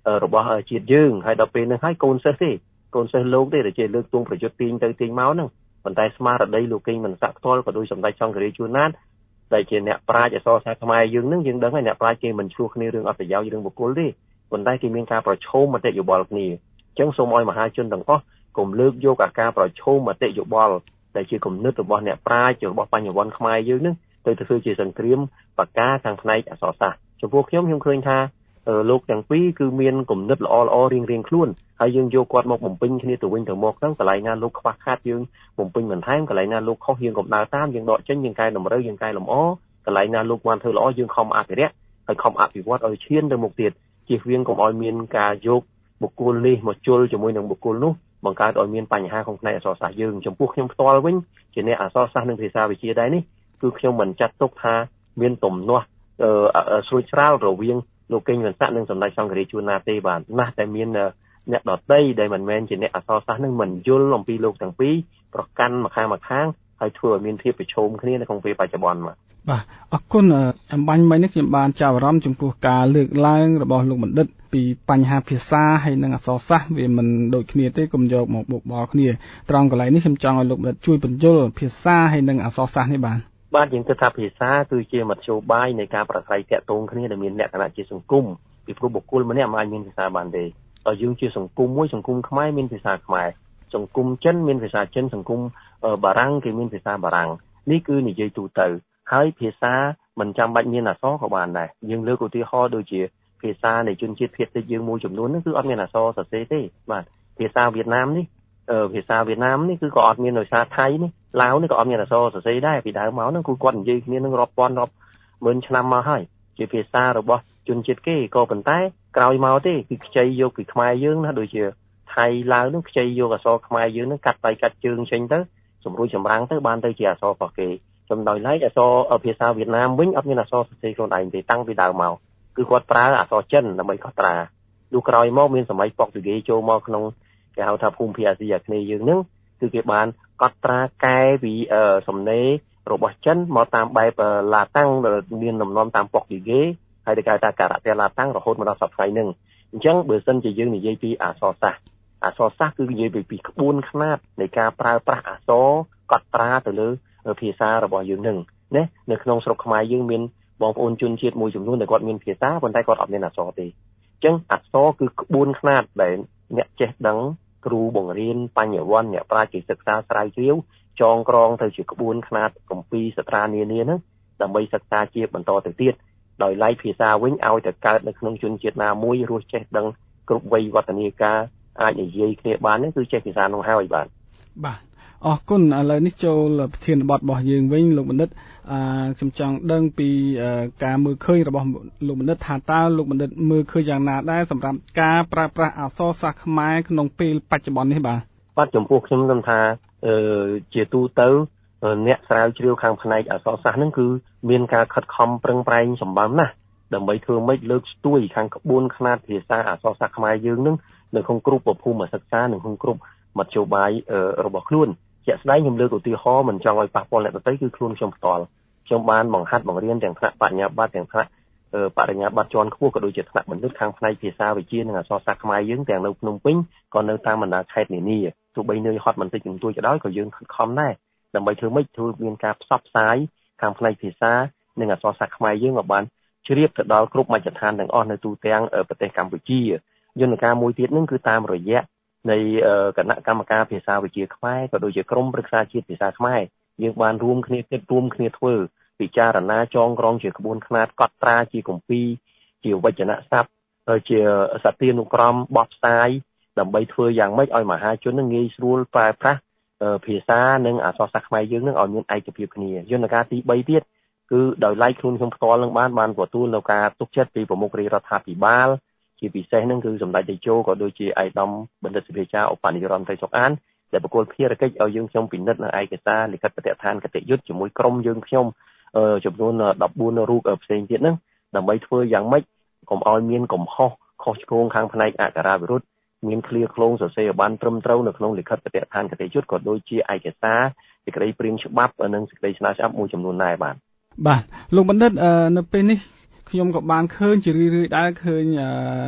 របស់ជាតិយើងហើយដល់ពេលហ្នឹងហើយកូនសិស្សទេកូនសិស្សលោកទេដែលជាលើកទងប្រយុទ្ធទាញទៅទាញមកហ្នឹងប៉ុន្តែស្មារតីលោកគង់មិនសាក់ផ្ទាល់ក៏ដោយសម្ដេចចង្ឃរាជជួនណាតដែលជាអ្នកប្រាជ្ញអក្សរសាស្ត្រខ្មែរយើងហ្នឹងយើងដឹងហើយអ្នកប្រាជ្ញគេមិនឆ្លោះគ្នារឿងអត្ថប្រយោជន៍រឿងបុគ្គលទេប៉ុន្តែគេមានការប្រឈមមតិយោបល់គ្នាអញ្ចឹងសូមឲ្យមហាជនទាំងអស់កុំលើកយកអាការប្រឈមមតិយោបល់ដែលជាគំនិតរបស់អ្នកប្រាជ្ញរបស់បញ្ញវន្តខ្មែរយើងហ្នឹងទៅទៅធ្វើជាសង្គ្រាមបកាខាងផ្នែកអក្សរសាស្ត្រចំពោះខ្ញុំខ្ញុំឃើញថាលោកទាំងពីរគឺមានគំនិតល្អល្អរៀងរៀងខ្លួនហើយយើងយកគាត់មកបំពេញគ្នាទៅវិញទៅមកហ្នឹងកន្លែងណាលោកខ្វះខាតយើងបំពេញបន្ថែមកន្លែងណាលោកខុសយើងកុំដើរតាមយើងដកចេញយើងកែតម្រូវយើងកែលម្អកន្លែងណាលោកបានធ្វើល្អយើងខំអភិរក្សហើយខំអភិវឌ្ឍឲ្យឈានទៅមុខទៀតជៀសវាងកុំឲ្យមានការយកបុគ្គលនេះមកជុលជាមួយនឹងបុគ្គលនោះបង្កើតឲ្យមានបញ្ហាក្នុងផ្នែកអក្សរសាស្ត្រយើងចំពោះខ្ញុំផ្ទាល់វិញជាអ្នកអក្សរសាស្ត្រនិងភាសាវិទ្យាដែរនេះគឺខ្ញុំមិនចាត់ទុកថាមានទំនាស់ស្រួចស្រាលរវាងលោកកេងវណ្ណស័ក្តិនិងសម្ដេចសង្ឃរាជជួនណាតទេបាទណាស់តែមានអ្នកដតីដែលមិនមែនជាអ្នកអក្សរសាស្ត្រនឹងមិនយល់អំពីលោកទាំងពីរប្រកាន់ម្ខាងម្ខាងហើយធ្វើឲ្យមានភាពប្រឈមគ្នានៅក្នុងពេលបច្ចុប្បន្នបាទបាទអរគុណអំបញ្ញមិញនេះខ្ញុំបានចាប់អារម្មណ៍ចំពោះការលើកឡើងរបស់លោកបណ្ឌិតពីបញ្ហាភាសាហើយនិងអក្សរសាស្ត្រវាមិនដូចគ្នាទេកុំយកមកបុកបល់គ្នាត្រង់កន្លែងនេះខ្ញុំចង់ឲ្យលោកបណ្ឌិតជួយបញ្យល់ភាសាហើយនិងអក្សរសាស្ត្រនេះបាទបាទយើងគិតថាភាសាគឺជាមធ្យោបាយនៃការប្រស្រ័យទាក់ទងគ្នាដែលមានលក្ខណៈជាសង្គមពីព្រោះបុគ្គលម្នាក់មិនអាចមានភាសាបានទេដល់យើងជាសង្គមមួយសង្គមខ្មែរមានភាសាខ្មែរសង្គមចិនមានភាសាចិនសង្គមបារាំងគេមានភាសាបារាំងនេះគឺនិយាយទូទៅហើយភាសាមិនចាំបាច់មានអក្សរក៏បានដែរយើងលើកឧទាហរណ៍ដូចជាភាសានៃជនជាតិភាគតិចយើងមួយចំនួនហ្នឹងគឺអត់មានអក្សរសរសេរទេបាទភាសាវៀតណាមនេះភាសាវៀតណាមនេះគឺក៏អត់មានភាសាថៃនេះឡាវនេះក៏អត់មានអក្សរសរសេរដែរពីដើមមកហ្នឹងគឺគាត់និយាយគ្នានឹងរាប់ពាន់រាប់ម៉ឺនឆ្នាំមកហើយជាភាសារបស់ជនជាតិគេក៏ប៉ុន្តែក្រោយមកទេគឺខ្ចីយកពីខ្មែរយើងណាដូចជាថៃឡាវហ្នឹងខ្ចីយកអក្សរខ្មែរយើងហ្នឹងកាត់ដៃកាត់ជើងចេញទៅសម្រួលចម្រាំងទៅបានទៅជាអក្សររបស់គេចំណដោយឡែកអក្សរភាសាវៀតណាមវិញអត់មានអក្សរសរសេរខ្លួនឯងទេតាំងពីដើមមកគឺគាត់ប្រើអក្សរចិនដើម្បីកត់ត្រាលុះក្រោយមកមានសម័យប៉ុកទុយហ្គេចូលមកក្នុងគេហៅថាភូមិភាគអាស៊ីអាគ្នេយ៍យើងហ្នឹងគឺគេបានកត់ត្រាកែពីសំណេររបស់ចិនមកតាមបែបឡាតាំងដែលមានលំនាំតាមប៉ុកទុយហ្គេហើយទៅគេថាការៈតេឡាតាំងរហូតមកដល់សប្តាហ៍ថ្ងៃហ្នឹងអញ្ចឹងបើសិនជាយើងនិយាយពីអក្សរសាស្ត្រអក្សរសាស្ត្រគឺនិយាយពីពីក្បួនខ្នាតនៃការប្រើប្រាស់អក្សរកត់ត្រាទៅលើភាសារបស់យើងហ្នឹងណានៅក្នុងស្រុកខ្មែរយើងមានបងប្អូនជនជាតិមួយចំនួនដែលគាត់មានភាសាប៉ុន្តែគាត់អត់មានអក្សរទេអញ្ចឹងអក្សរគឺក្បួនខ្នាតដែលអ្នកចេះដឹងគ្រូបង្រៀនបញ្ញវន្តអ្នកប្រាជ្ញគេសិក្សាស្រាវជ្រាវចងក្រងទៅជាក្បួនខ្នាតគម្ពីរសត្រានានាហ្នឹងដើម្បីសិក្សាជាបន្តទៅទៀតដោយឡែកភាសាវិញឲ្យតែកើតនៅក្នុងជនជាតិណាមួយរស់ចេះដឹងគ្រប់វ័យវឌ្ឍនាការអាចនិយាយគ្នាបានហ្នឹងគឺចេះភាសានោះហើយបាទបាទអរគុណឥឡូវនេះចូលប្រធានបទរបស់យើងវិញលោកបណ្ឌិតអឺខ្ញុំចង់ដឹងពីការមើលឃើញរបស់លោកបណ្ឌិតថាតើលោកបណ្ឌិតមើលឃើញយ៉ាងណាដែរសម្រាប់ការប្រើប្រាស់អក្សរសាស្ត្រខ្មែរក្នុងពេលបច្ចុប្បន្ននេះបាទបាទចំពោះខ្ញុំខ្ញុំថាអឺជាទូទៅអ្នកស្រាវជ្រាវខាងផ្នែកអក្សរសាស្ត្រហ្នឹងគឺមានការខិតខំប្រឹងប្រែងសម្បើមណាស់ដើម្បីធ្វើម៉េចលើកស្ទួយខាងក្បួនខ្នាតភាសាអក្សរសាស្ត្រខ្មែរយើងហ្នឹងនៅក្នុងគ្រប់ប្រភូមិសិក្សានិងក្នុងគ្រប់មធ្យោបាយរបស់ខ្លួនជាក់ស្ដែងខ្ញុំលើកឧទាហរណ៍មិនចង់ឲ្យប៉ះពាល់អ្នកដទៃគឺខ្លួនខ្ញុំផ្ទាល់ខ្ញុំបានបង្ហាត់បង្រៀនទាំងថ្នាក់បញ្ញាបត្រទាំងថ្នាក់បរិញ្ញាបត្រជាន់ខ្ពស់ក៏ដូចជាថ្នាក់បណ្ឌិតខាងផ្នែកភាសាវិទ្យានិងអក្សរសាស្ត្រខ្មែរយើងទាំងនៅភ្នំពេញក៏នៅតាមបណ្ដាខេត្តនានាទោះបីនឿយហត់បន្តិចបន្តួចក៏ដោយក៏យើងខិតខំដែរដើម្បីធ្វើម៉េចធ្វើមានការផ្សព្វផ្សាយខាងផ្នែកភាសានិងអក្សរសាស្ត្រខ្មែរយើងឲ្យបានជ្រាបទៅដល់គ្រប់មជ្ឈដ្ឋានទាំងអស់នៅទូទាំងប្រទេសកម្ពុជាយន្តការមួយទៀតហ្នឹងគឺតាមរយៈនៃគណៈកម្មការភាសាវិទ្យាខ្មែរក៏ដូចជាក្រមប្រឹក្សាជាតិភាសាខ្មែរយើងបានរួមគ្នាគិតរួមគ្នាធ្វើពិចារណាចងក្រងជាក្បួនខ្នាតកត់ត្រាជាគម្ពីរជាវចនៈស័ព្ទជាសត្យានុក្រមបោះផ្សាយដើម្បីធ្វើយ៉ាងម៉េចឲ្យមហាជននឹងងាយស្រួលប្រើប្រាស់ភាសានិងអក្សរសាស្ត្រខ្មែរយើងនឹងឲ្យមានឯកភាពគ្នាយន្តការទីបីទៀតគឺដោយឡែកខ្លួនខ្ញុំផ្ទាល់នឹងបានបានទទួលនៅការទុកចិត្តពីប្រមុខរាជរដ្ឋាភិបាលជាពិសេសហ្នឹងគឺសម្ដេចតេជោក៏ដូចជាឯកឧត្តមបណ្ឌិតសេរីចាឧបនាយករដ្ឋមន្ត្រីសុកអានដែលបកគោលភារកិច្ចឲ្យយើងខ្ញុំពិនិត្យនៅឯកសារលិខិតបទដ្ឋានគតិយុត្តជាមួយក្រុមយើងខ្ញុំចំនួនដប់បួនរូបផ្សេងទៀតហ្នឹងដើម្បីធ្វើយ៉ាងម៉េចកុំឲ្យមានកំហុសខុសឆ្គងខាងផ្នែកអក្ខរាវិរុទ្ធមានឃ្លាឃ្លោងសរសេរឲ្យបានត្រឹមត្រូវនៅក្នុងលិខិតបទដ្ឋានគតិយុត្តក៏ដូចជាឯកសារសេចក្តីព្រាងច្បាប់និងសេចក្តីស្នើច្បាប់មួយចំនួនដែរបាទបាទលោកបណ្ឌិតនៅពេលនេះខ្ញុំក៏បានឃើញជារឿយៗដែរឃើញ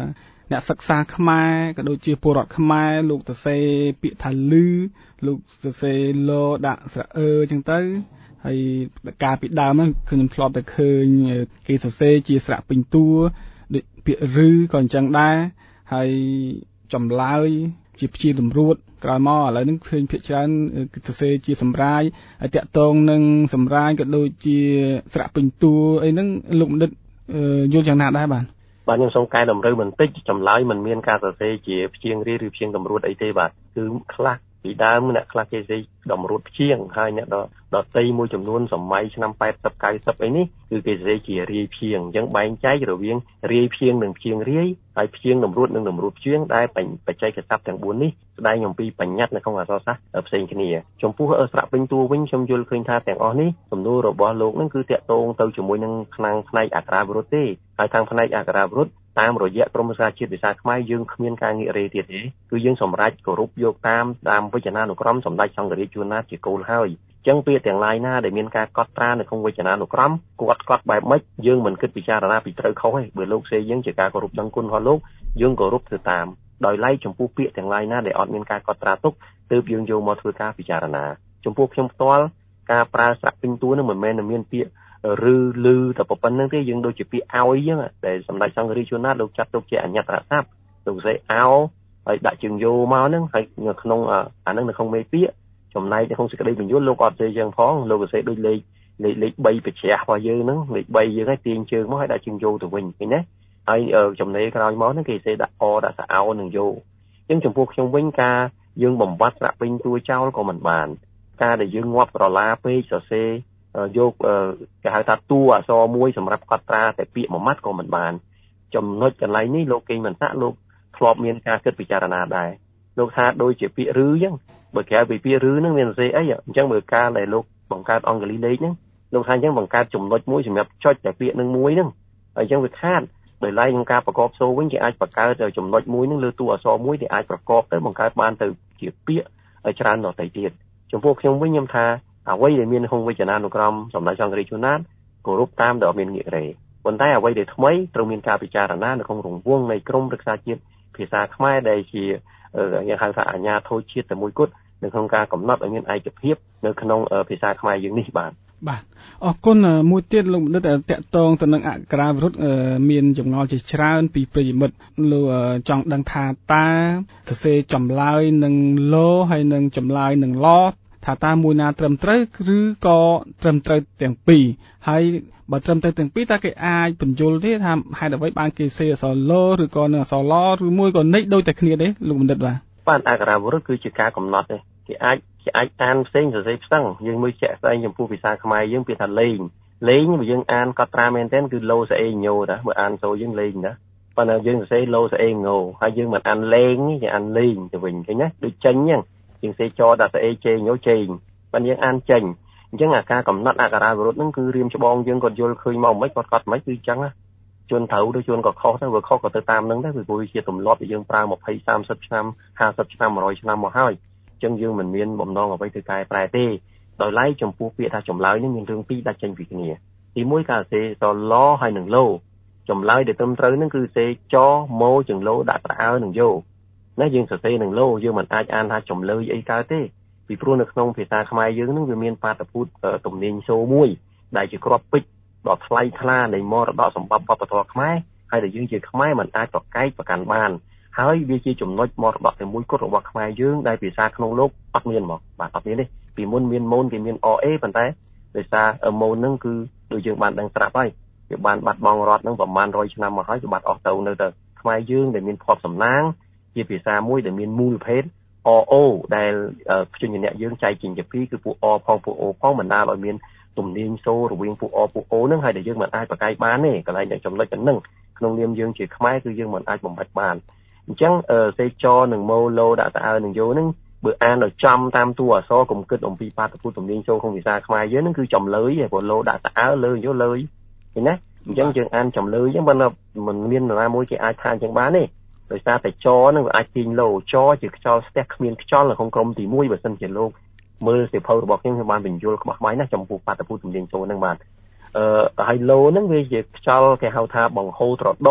អ្នកសិក្សាខ្មែរក៏ដូចជាពលរដ្ឋខ្មែរលោកសរសេរពាក្យថាលឺលោកសរសេរលោដាក់ស្រៈអឺចឹងទៅហើយការពីដើមហ្នឹងខ្ញុំធ្លាប់តែឃើញគេសរសេរជាស្រៈពេញតួដូចពាក្យឬក៏អញ្ចឹងដែរហើយចម្លើយជាព្យាតម្រួតក្រោយមកឥឡូវហ្នឹងឃើញភាគច្រើនសរសេរជាសម្រាយហើយតាក់ទងនឹងសម្រាយក៏ដូចជាស្រៈពេញតួអីហ្នឹងលោកបណ្ឌិតយល់យ៉ាងណាដែរបាទបាទខ្ញុំសូមកែតម្រូវបន្តិចចម្លើយមិនមានការសរសេរជាព្យាង្គរាយឬព្យាង្គតម្រួតអីទេបាទគឺខ្លះពីដើមអ្នកខ្លះគេសរសេរតម្រួតព្យាង្គហើយអ្នកដតីមួយចំនួនសម័យឆ្នាំแปดสิบ เก้าสิบអីនេះគឺគេសរសេរជារាយព្យាង្គអញ្ចឹងបែងចែករវាងរាយព្យាង្គនិងព្យាង្គរាយហើយព្យាង្គតម្រួតនិងតម្រួតព្យាង្គដែលបច្ចេកសព្ទទាំងបួននេះស្ដែងអំពីបញ្ញត្តិនៅក្នុងអក្សរសាស្ត្រផ្សេងគ្នាចំពោះស្រៈពេញតួវិញខ្ញុំយល់ឃើញថាទាំងអស់នេះសំណួររបស់លោកនឹងគឺតាក់ទងទៅជាមួយនឹងផ្នែកផ្នែកអក្ខរាវិរុទ្ធទេហើយខាងផ្នែកអក្ខរាវិរុទ្ធតាមរយៈក្រមវិទ្យាជាតិភាសាខ្មែរយើងគ្មានការងាករេទៀតទេគឺយើងសម្រេចគោរពយកតាមតាមវចនានុក្រមសម្ដេចសង្ឃរាជជួនណាតជាគោលហើយអញ្ចឹងពាក្យទាំងឡាយណាដែលមានការកត់ត្រានៅក្នុងវចនានុក្រមគាត់កត់បែបម៉េចយើងមិនគិតពិចារណាពីត្រូវខុសទេបើលោកសេយើងជាការគោរពដឹងគុណរបស់លោកយើងគោរពទៅតាមដោយឡែកចំពោះពាក្យទាំងឡាយណាដែលអត់មានការកត់ត្រាទុកទើបយើងយកមកធ្វើការពិចារណាចំពោះខ្ញុំផ្ទាល់ការប្រើស្រៈពេញតួនឹងមិនមែនមានពាក្យឬលឺតែប៉ុណ្្នឹងទេយើងដូចជាពាក្យឲ្យអញ្ចឹងតែសម្ដេចសង្ឃរាជជួនណាតលោកចាត់ទុកជាអញ្ញត្តរស័ព្ទលោកសេអោហើយដាក់ជើងយោមកហ្នឹងហើយនៅក្នុងអាហ្នឹងនៅក្នុងមេពាក្យចំណែកនៅក្នុងសេចក្តីបញ្យលលោកអត់ទេយើងផងលោកសេដូចលេខលេខលេខ3បច្រាស់របស់យើងហ្នឹងលេខ3យើងឲ្យទាញជើងមកហើយដាក់ជើងយោទៅវិញឃើញទេហើយចំណេក្រោយមកហ្នឹងគេសេដាក់អដាក់សអោនឹងយោអញ្ចឹងចំពោះខ្ញុំវិញការយើងបំបត្តិស្រៈពេញតួចោលក៏មិនបានការដែលយើងងាប់ក្រឡាពេកសរសេរយកគេហៅថាតួអក្សរមួយសម្រាប់កត់ត្រាតែពាក្យមួយម៉ាត់ក៏មិនបានចំណុចកន្លែងនេះលោកកេងមិនថាលោកធ្លាប់មានការគិតពិចារណាដែរលោកថាដូចជាពាក្យឬអញ្ចឹងបើក្រៅពីពាក្យឬហ្នឹងមានសរសេរអីអញ្ចឹងបើការដែលលោកបង្កើតអង្គលីលេខហ្នឹងលោកថាអញ្ចឹងបង្កើតចំណុចមួយសម្រាប់ចុចតែពាក្យនឹងមួយហ្នឹងហើយអញ្ចឹងវាខាតដោយឡែកក្នុងការប្រកបសូរវិញគេអាចបង្កើតចំណុចមួយហ្នឹងលើតួអក្សរមួយដែលអាចប្រកបទៅបង្កើតបានទៅជាពាក្យឲ្យច្រើនដទៃទៀតចំពោះខ្ញុំវិញខ្ញុំថាអ្វីដែលមានក្នុងវចនានុក្រមសម្ដេចសង្ឃរាជជួនណាតគោរពតាមដែលមានងាករេប៉ុន្តែអ្វីដែលថ្មីត្រូវមានការពិចារណានៅក្នុងរង្វង់នៃក្រមរក្សាជាតិភាសាខ្មែរដែលជាយើងហៅថាអាជ្ញាធរជាតិតែមួយគត់នៅក្នុងការកំណត់ឲ្យមានឯកភាពនៅក្នុងភាសាខ្មែរយើងនេះបាទបាទអរគុណមួយទៀតលោកបណ្ឌិតតកតងទៅនឹងអក្ខរាវិរុទ្ធមានចម្ងល់ជាច្រើនពីប្រិយមិត្តលោកចង់ដឹងថាតើសរសេរចម្លើយនឹងលោហើយនឹងចម្លើយនឹងឡថាតើមួយណាត្រឹមត្រូវឬក៏ត្រឹមត្រូវទាំងពីរហើយបើត្រឹមត្រូវទាំងពីរតើគេអាចបញ្យល់ទេថាហេតុអ្វីបានគេសេអក្សរលោឬក៏នឹងអក្សរឡឬមួយក៏និចដូចតែគ្នាទេលោកបណ្ឌិតបាទបាទអក្ខរាវិរុទ្ធគឺជាការកំណត់ទេគេអាចគេអាចអានផ្សេងសរសេរផ្សឹងយើងមើលជាក់ស្ដែងចំពោះភាសាខ្មែរយើងពាក្យថាលេងលេងបើយើងអានកត់ត្រាមែនទែនគឺលោសអេញោតាបើអានសូរយើងលេងណាប៉ុន្តែយើងសរសេរលោសអេងោហើយយើងមិនអានលេងយើងអានលេងទៅវិញឃើញណាដូចចេញអញ្ចឹងយើងសេចដាក់ស្អេជេញោជេងប៉ុន្តែយើងអានចេញអញ្ចឹងអាការកំណត់អក្ខរាវិរុទ្ធហ្នឹងគឺរៀមច្បងយើងគាត់យល់ឃើញមកមិនគាត់កត់មិនគឺអញ្ចឹងណាជួនត្រូវទៅជួនក៏ខុសទៅវាខុសក៏ទៅតាមហ្នឹងដែរព្រោះវាជាទម្លាប់ដែលយើងប្រើยี่สิบ 30ឆ្នាំ50ឆ្នាំone hundredឆ្នាំមកហើយអញ្ចឹងយើងមិនមានបំណងអ្វីទៅកែប្រែទេដោយឡែកចំពោះពាក្យថាចម្លើយនេះមានរឿងពីរដាច់ចេញពីគ្នាទីមួយការសេសឡហើយនឹងលោចម្លើយដែលត្រឹមត្រូវហ្នឹងគឺសេចម៉ូចង្លោដាក់ប្រអើនឹងយោណាយើងសរសេរនឹងលោយើងមិនអាចអានថាចម្លើយអីកើតទេពីព្រោះនៅក្នុងភាសាខ្មែរយើងហ្នឹងវាមានបាតុភូតទំនាញសូរមួយដែលជាគ្រាប់ពេជ្រដ៏ថ្លៃថ្លានៃមរតកសម្បត្តិវប្បធម៌ខ្មែរហើយដែលយើងជាខ្មែរមិនអាចប្រកែកប្រកាន់បានហើយវាជាចំណុចមរតកតែមួយគត់របស់ខ្មែរយើងដែលភាសាក្នុងលោកអត់មានមកបាទអត់មានទេពីមុនមានមូនគេមានអេប៉ុន្តែដោយសារមូនហ្នឹងគឺដូចយើងបានដឹងស្រាប់ហើយវាបានបាត់បង់រដ្ឋហ្នឹងប្រហែលone hundredឆ្នាំមកហើយវាបាត់អស់ទៅនៅទៅខ្មែរយើងដែលមានភ័ព្វសំណាងជាភាសាមួយដែលមានមូលភេទអអូដែលព្យញ្ជនៈយើងចែកចេញជាពីរគឺពួកអផងពួកអូផងបណ្ដាលឲ្យមានទំនាញសូររវាងពួកអពួកអូហ្នឹងហើយដែលយើងមិនអាចប្រកែកបានទេកន្លែងដែលចំណុចហ្នឹងក្នុងនាមយើងជាខ្មែរគឺយើងមិនអាចបំបត្តិបានអញ្ចឹងសេចនឹងម៉ូឡូដាក់តើនឹងយោហ្នឹងបើអានដល់ចំតាមតួអក្សរកុំគិតអំពីបាតុភូតទំនាញសូរក្នុងភាសាខ្មែរយើងហ្នឹងគឺចំលើយព្រោះឡូដាក់តើលើយោលើយឃើញណាអញ្ចឹងយើងអានចំលើយអញ្ចឹងមិនមិនមាននរណាមួយគេអាចថាអញ្ចឹងបានទេដោយសារតែចហ្នឹងវាអាចទាញលោចជាខ្យល់ស្ទះគ្មានខ្យល់នៅក្នុងក្រុមទីoneបើសិនជាលោកមើលសិភៅរបស់ខ្ញុំខ្ញុំបានបញ្យល់ក្បោះក្បាយណាស់ចំពោះបាតុភូតទំនាញសូរហ្នឹងបាទអឺហើយលោហ្នឹងវាជាខ្យល់គេហៅថាបង្ហូរត្រដុស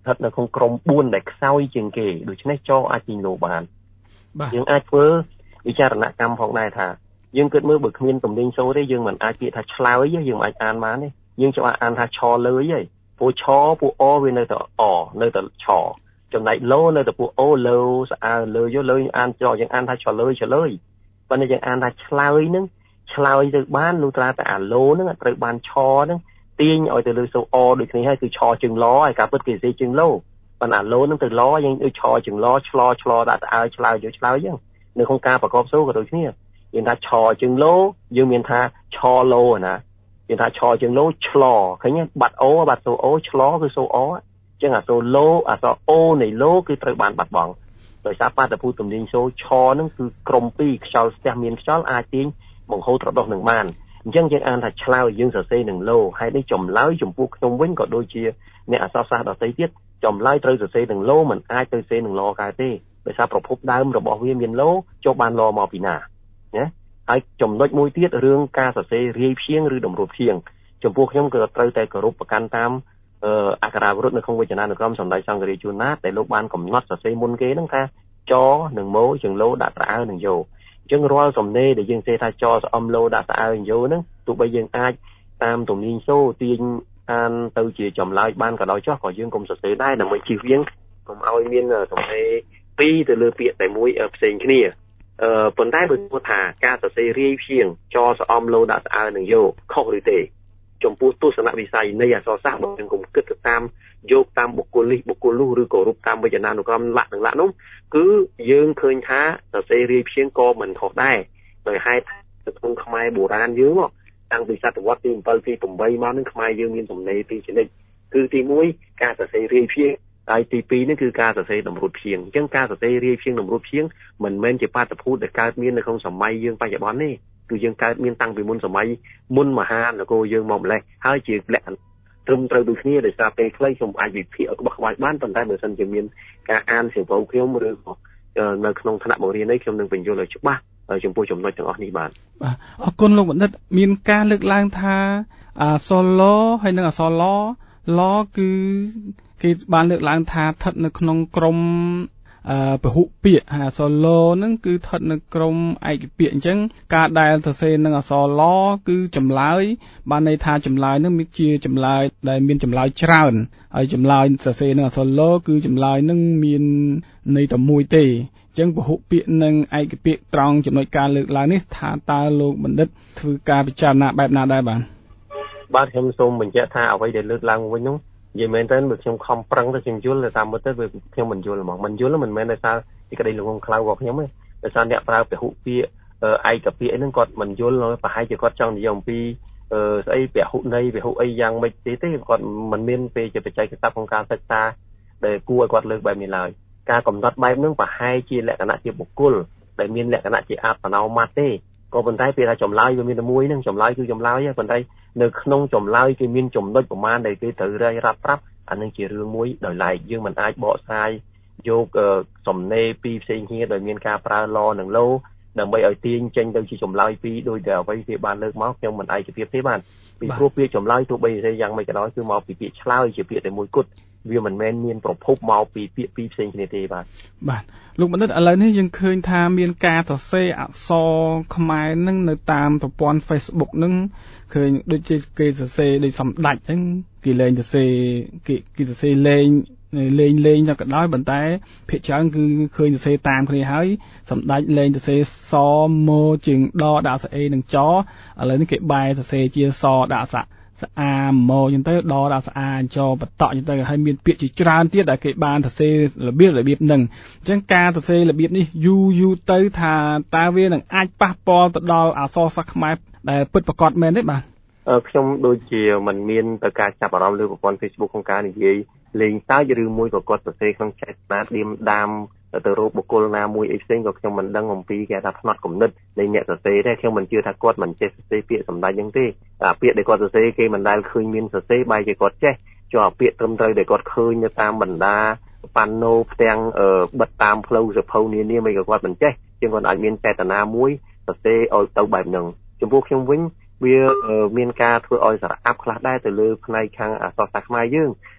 ស្ថិតនៅក្នុងក្រុមbốnដែលខ្សោយជាងគេដូច្នេះចអាចជីងលោបានយើងអាចធ្វើវិចារណកម្មផងដែរថាយើងគិតមើលបើគ្មានទំនិញសូទេយើងមិនអាចពាក្យថាឆ្លើយយើងមិនអាចអានបានទេយើងច្បាស់អានថាឆលើយហើយពួកឆពួកអវានៅតែអនៅតែឆចំណែកលោនៅតែពួកអូលើស្អើលើយលើអានចយើងអានថាឆលើយឆលើយប៉ុន្តែយើងអានថាឆ្លើយហ្នឹងឆ្លើយទៅបានលុះត្រាតែអាលោហ្នឹងត្រូវបានឆហ្នឹងទាញឲ្យទៅលើសូអដូចគ្នាហើយគឺឆជើងឡហើយការពិតគេនិយាយជើងលោប៉ុន្តែអាលោហ្នឹងទៅឡយើងដូចឆជើងឡឆ្លឆ្លដាក់ទៅអើឆ្លើយយកឆ្លើយអញ្ចឹងនៅក្នុងការប្រកបសូក៏ដូចគ្នាយើងថាឆជើងលោយើងមានថាឆលោណាយើងថាឆជើងលោឆ្លឃើញបាត់អូបាត់សូអូឆ្លគឺសូអអញ្ចឹងអាសូលោអាសូអូនៃលោគឺត្រូវបានបាត់បង់ដោយសារបាតុភូតទំនិញសូឆហ្នឹងគឺក្រុមពីរខ្យល់ស្ទះមានខ្យល់អាចទាញបង្ហូរត្រដោះនឹងបានអញ្ចឹងយើងអានថាឆ្លើយយើងសរសេរនឹងលោហើយនេះចម្លើយចំពោះខ្ញុំវិញក៏ដូចជាអ្នកអក្សរសាស្ត្រដទៃទៀតចម្លើយត្រូវសរសេរនឹងលោមិនអាចទៅសរសេរនឹងលកើតទេដោយសារប្រភពដើមរបស់វាមានលោចុះបានលមកពីណាណាហើយចំណុចមួយទៀតរឿងការសរសេររាយព្យាង្គឬតម្រួតព្យាង្គចំពោះខ្ញុំក៏ត្រូវតែគោរពប្រកាន់តាមអក្ខរាវិរុទ្ធនៅក្នុងវចនានុក្រមសម្ដេចសង្ឃរាជជួនណាតដែលលោកបានកំណត់សរសេរមុនគេហ្នឹងថាចនិងម៉ូជាងលោដាក់ប្រអើនឹងយោអញ្ចឹងរាល់សំណេរដែលយើងសេថាចស្អំលោដាក់ស្អើនឹងយោហ្នឹងទោះបីយើងអាចតាមទំនាញសូទាញអានទៅជាចម្លើយបានក៏ដោយចុះក៏យើងកុំសរសេរដែរដើម្បីជៀសវាងកុំឲ្យមានសំណេរពីរទៅលើពាក្យតែមួយផ្សេងគ្នាអឺប៉ុន្តែបើพูดថាការសរសេររាយព្យាង្គចស្អំលោដាក់ស្អើនឹងយោខុសឬទេចំពោះទស្សនវិស័យនៃអក្សរសាស្ត្របើយើងកុំគិតទៅតាមយកតាមបុគ្គលនេះបុគ្គលនោះឬក៏រូបតាមវចនានុក្រមលក្ខនឹងលក្ខនោះគឺយើងឃើញថាសរសេររាយព្យាង្គក៏មិនខុសដែរដោយហេតុនៅក្នុងខ្មែរបុរាណយើងមកតាំងពីសតវត្សទី7ទី8មកនឹងខ្មែរយើងមានសំណេរពីរជនិតគឺទីមួយការសរសេររាយព្យាង្គហើយទីពីរនេះគឺការសរសេរតម្រួតព្យាង្គអញ្ចឹងការសរសេររាយព្យាង្គតម្រួតព្យាង្គមិនមែនជាបាតុភូតដែលកើតមាននៅក្នុងសម័យយើងបច្ចុប្បន្នទេគឺយើងកើតមានតាំងពីមុនសម័យមុនមហានគរយើងមកម្លេះហើយជាលក្ខណៈត្រឹមត្រូវដូចគ្នាដោយសារពេលខ្លីខ្ញុំអាចវិភាគឲ្យក្បោះក្បាយបានប៉ុន្តែបើសិនជាមានការអានសៀវភៅខ្ញុំឬនៅក្នុងថ្នាក់បង្រៀននេះខ្ញុំនឹងបញ្យល់ឲ្យច្បាស់ចំពោះចំណុចទាំងអស់នេះបាទបាទអរគុណលោកបណ្ឌិតមានការលើកឡើងថាអក្សរឡហើយនិងអក្សរឡឡគឺគេបានលើកឡើងថាស្ថិតនៅក្នុងក្រុមអឺពហុពាក្យអក្សរឡហ្នឹងគឺស្ថិតនៅក្រុមឯកពាក្យអញ្ចឹងការដែលសរសេរនឹងអក្សរឡគឺចម្លើយបានន័យថាចម្លើយហ្នឹងមានជាចម្លើយដែលមានចម្លើយច្រើនហើយចម្លើយសរសេរនឹងអក្សរឡគឺចម្លើយហ្នឹងមានន័យតែមួយទេអញ្ចឹងពហុពាក្យនិងឯកពាក្យត្រង់ចំណុចការលើកឡើងនេះថាតើលោកបណ្ឌិតធ្វើការពិចារណាបែបណាដែរបាទបាទខ្ញុំសូមបញ្ជាក់ថាអ្វីដែលលើកឡើងវិញនោះនិយាយមែនតើបើខ្ញុំខំប្រឹងទៅខ្ញុំយល់ទៅតាមមើលទៅខ្ញុំមិនយល់ហ្មងមិនយល់មិនមែនដោយសារទីក្តីល្ងងខ្លៅរបស់ខ្ញុំទេដោយសារអ្នកប្រើពហុពាក្យឯកពាក្យហ្នឹងគាត់មិនយល់ប្រហែលជាគាត់ចង់និយាយអំពីស្អីពហុន័យពហុអីយ៉ាងម៉េចទេទេគាត់មិនមានពេលជាបច្ចេកទេសក្នុងការសិក្សាដែលគួរឲ្យគាត់លើកបែបនេះឡើយការកំណត់បែបហ្នឹងប្រហែលជាលក្ខណៈជាបុគ្គលដែលមានលក្ខណៈជាអបណោម័តទេក៏ប៉ុន្តែពេលថាចម្លើយវាមានតែមួយហ្នឹងចម្លើយគឺចម្លើយប៉ុន្តែនៅក្នុងចម្លើយគេមានចំណុចប្រមាណដែលគេត្រូវរាយរាប់ប្រាប់អានឹងជារឿងមួយដោយឡែកយើងមិនអាចបកស្រាយយកសំណេរពីរផ្សេងគ្នាដោយមានការប្រើឡនិងឡដើម្បីឲ្យទាញចេញទៅជាចម្លើយពីរដោយតែអ្វីគេបានលើកមកខ្ញុំមិនឯកភាពទេបាទពីព្រោះពាក្យចម្លើយទោះបីជាយ៉ាងម៉េចក៏ដោយគឺមកពីពាក្យឆ្លើយជាពាក្យតែមួយគត់វាមិនមែនមានប្រភពមកពីពាក្យពីរផ្សេងគ្នាទេបាទបាទលោកបណ្ឌិតឥឡូវនេះយើងឃើញថាមានការសរសេរអក្សរខ្មែរនឹងនៅតាមប្រព័ន្ធ Facebook នឹងឃើញដូចជាគេសរសេរដូចសម្ដេចអញ្ចឹងគេលេងសរសេរគេគេសរសេរលេងលេងលេងទៅក៏ដោយប៉ុន្តែភាគច្រើនគឺឃើញសរសេរតាមគ្នាហើយសម្ដេចលេងសរសេរសម៉ូជាងដដាក់សអេនឹងចឥឡូវនេះគេបែរសរសេរជាសដាក់សស្អាម៉ូអញ្ចឹងទៅដដាក់ស្អាចបតអញ្ចឹងទៅហើយមានពាក្យជាច្រើនទៀតដែលគេបានសរសេររបៀបរបៀបហ្នឹងអញ្ចឹងការសរសេររបៀបនេះយូរយូរទៅថាតើវានឹងអាចប៉ះពាល់ទៅដល់អក្សរសាស្ត្រខ្មែរដែលពិតប្រាកដមែនទេបាទខ្ញុំដូចជាមិនមានទៅការចាប់អារម្មណ៍លើប្រព័ន្ធ Facebook ក្នុងការនិយាយលេងសើចឬមួយក៏គាត់សរសេរក្នុងចែកណាឌៀមដាមទៅរកបុគ្គលណាមួយអីផ្សេងក៏ខ្ញុំមិនដឹងអំពីគេថាផ្នត់គំនិតនៃអ្នកសរសេរដែរខ្ញុំមិនជឿថាគាត់មិនចេះសរសេរពាក្យសម្ដេចហ្នឹងទេអាពាក្យដែលគាត់សរសេរគេមិនដែលឃើញមានសរសេរបែរជាគាត់ចេះចុះអាពាក្យត្រឹមត្រូវដែលគាត់ឃើញនៅតាមបណ្ដាប៉ាណូផ្ទាំងបិទតាមផ្លូវសភៅនានាមិនក៏គាត់មិនចេះជាងគាត់អាចមានចេតនាមួយសរសេរឲ្យទៅបែបហ្នឹងចំពោះខ្ញុំវិញវាមានការធ្វើឲ្យសារអាប់ខ្លះដែរទៅលើផ្នែកខាងអក្សរសាស្ត្រខ្មែរយើង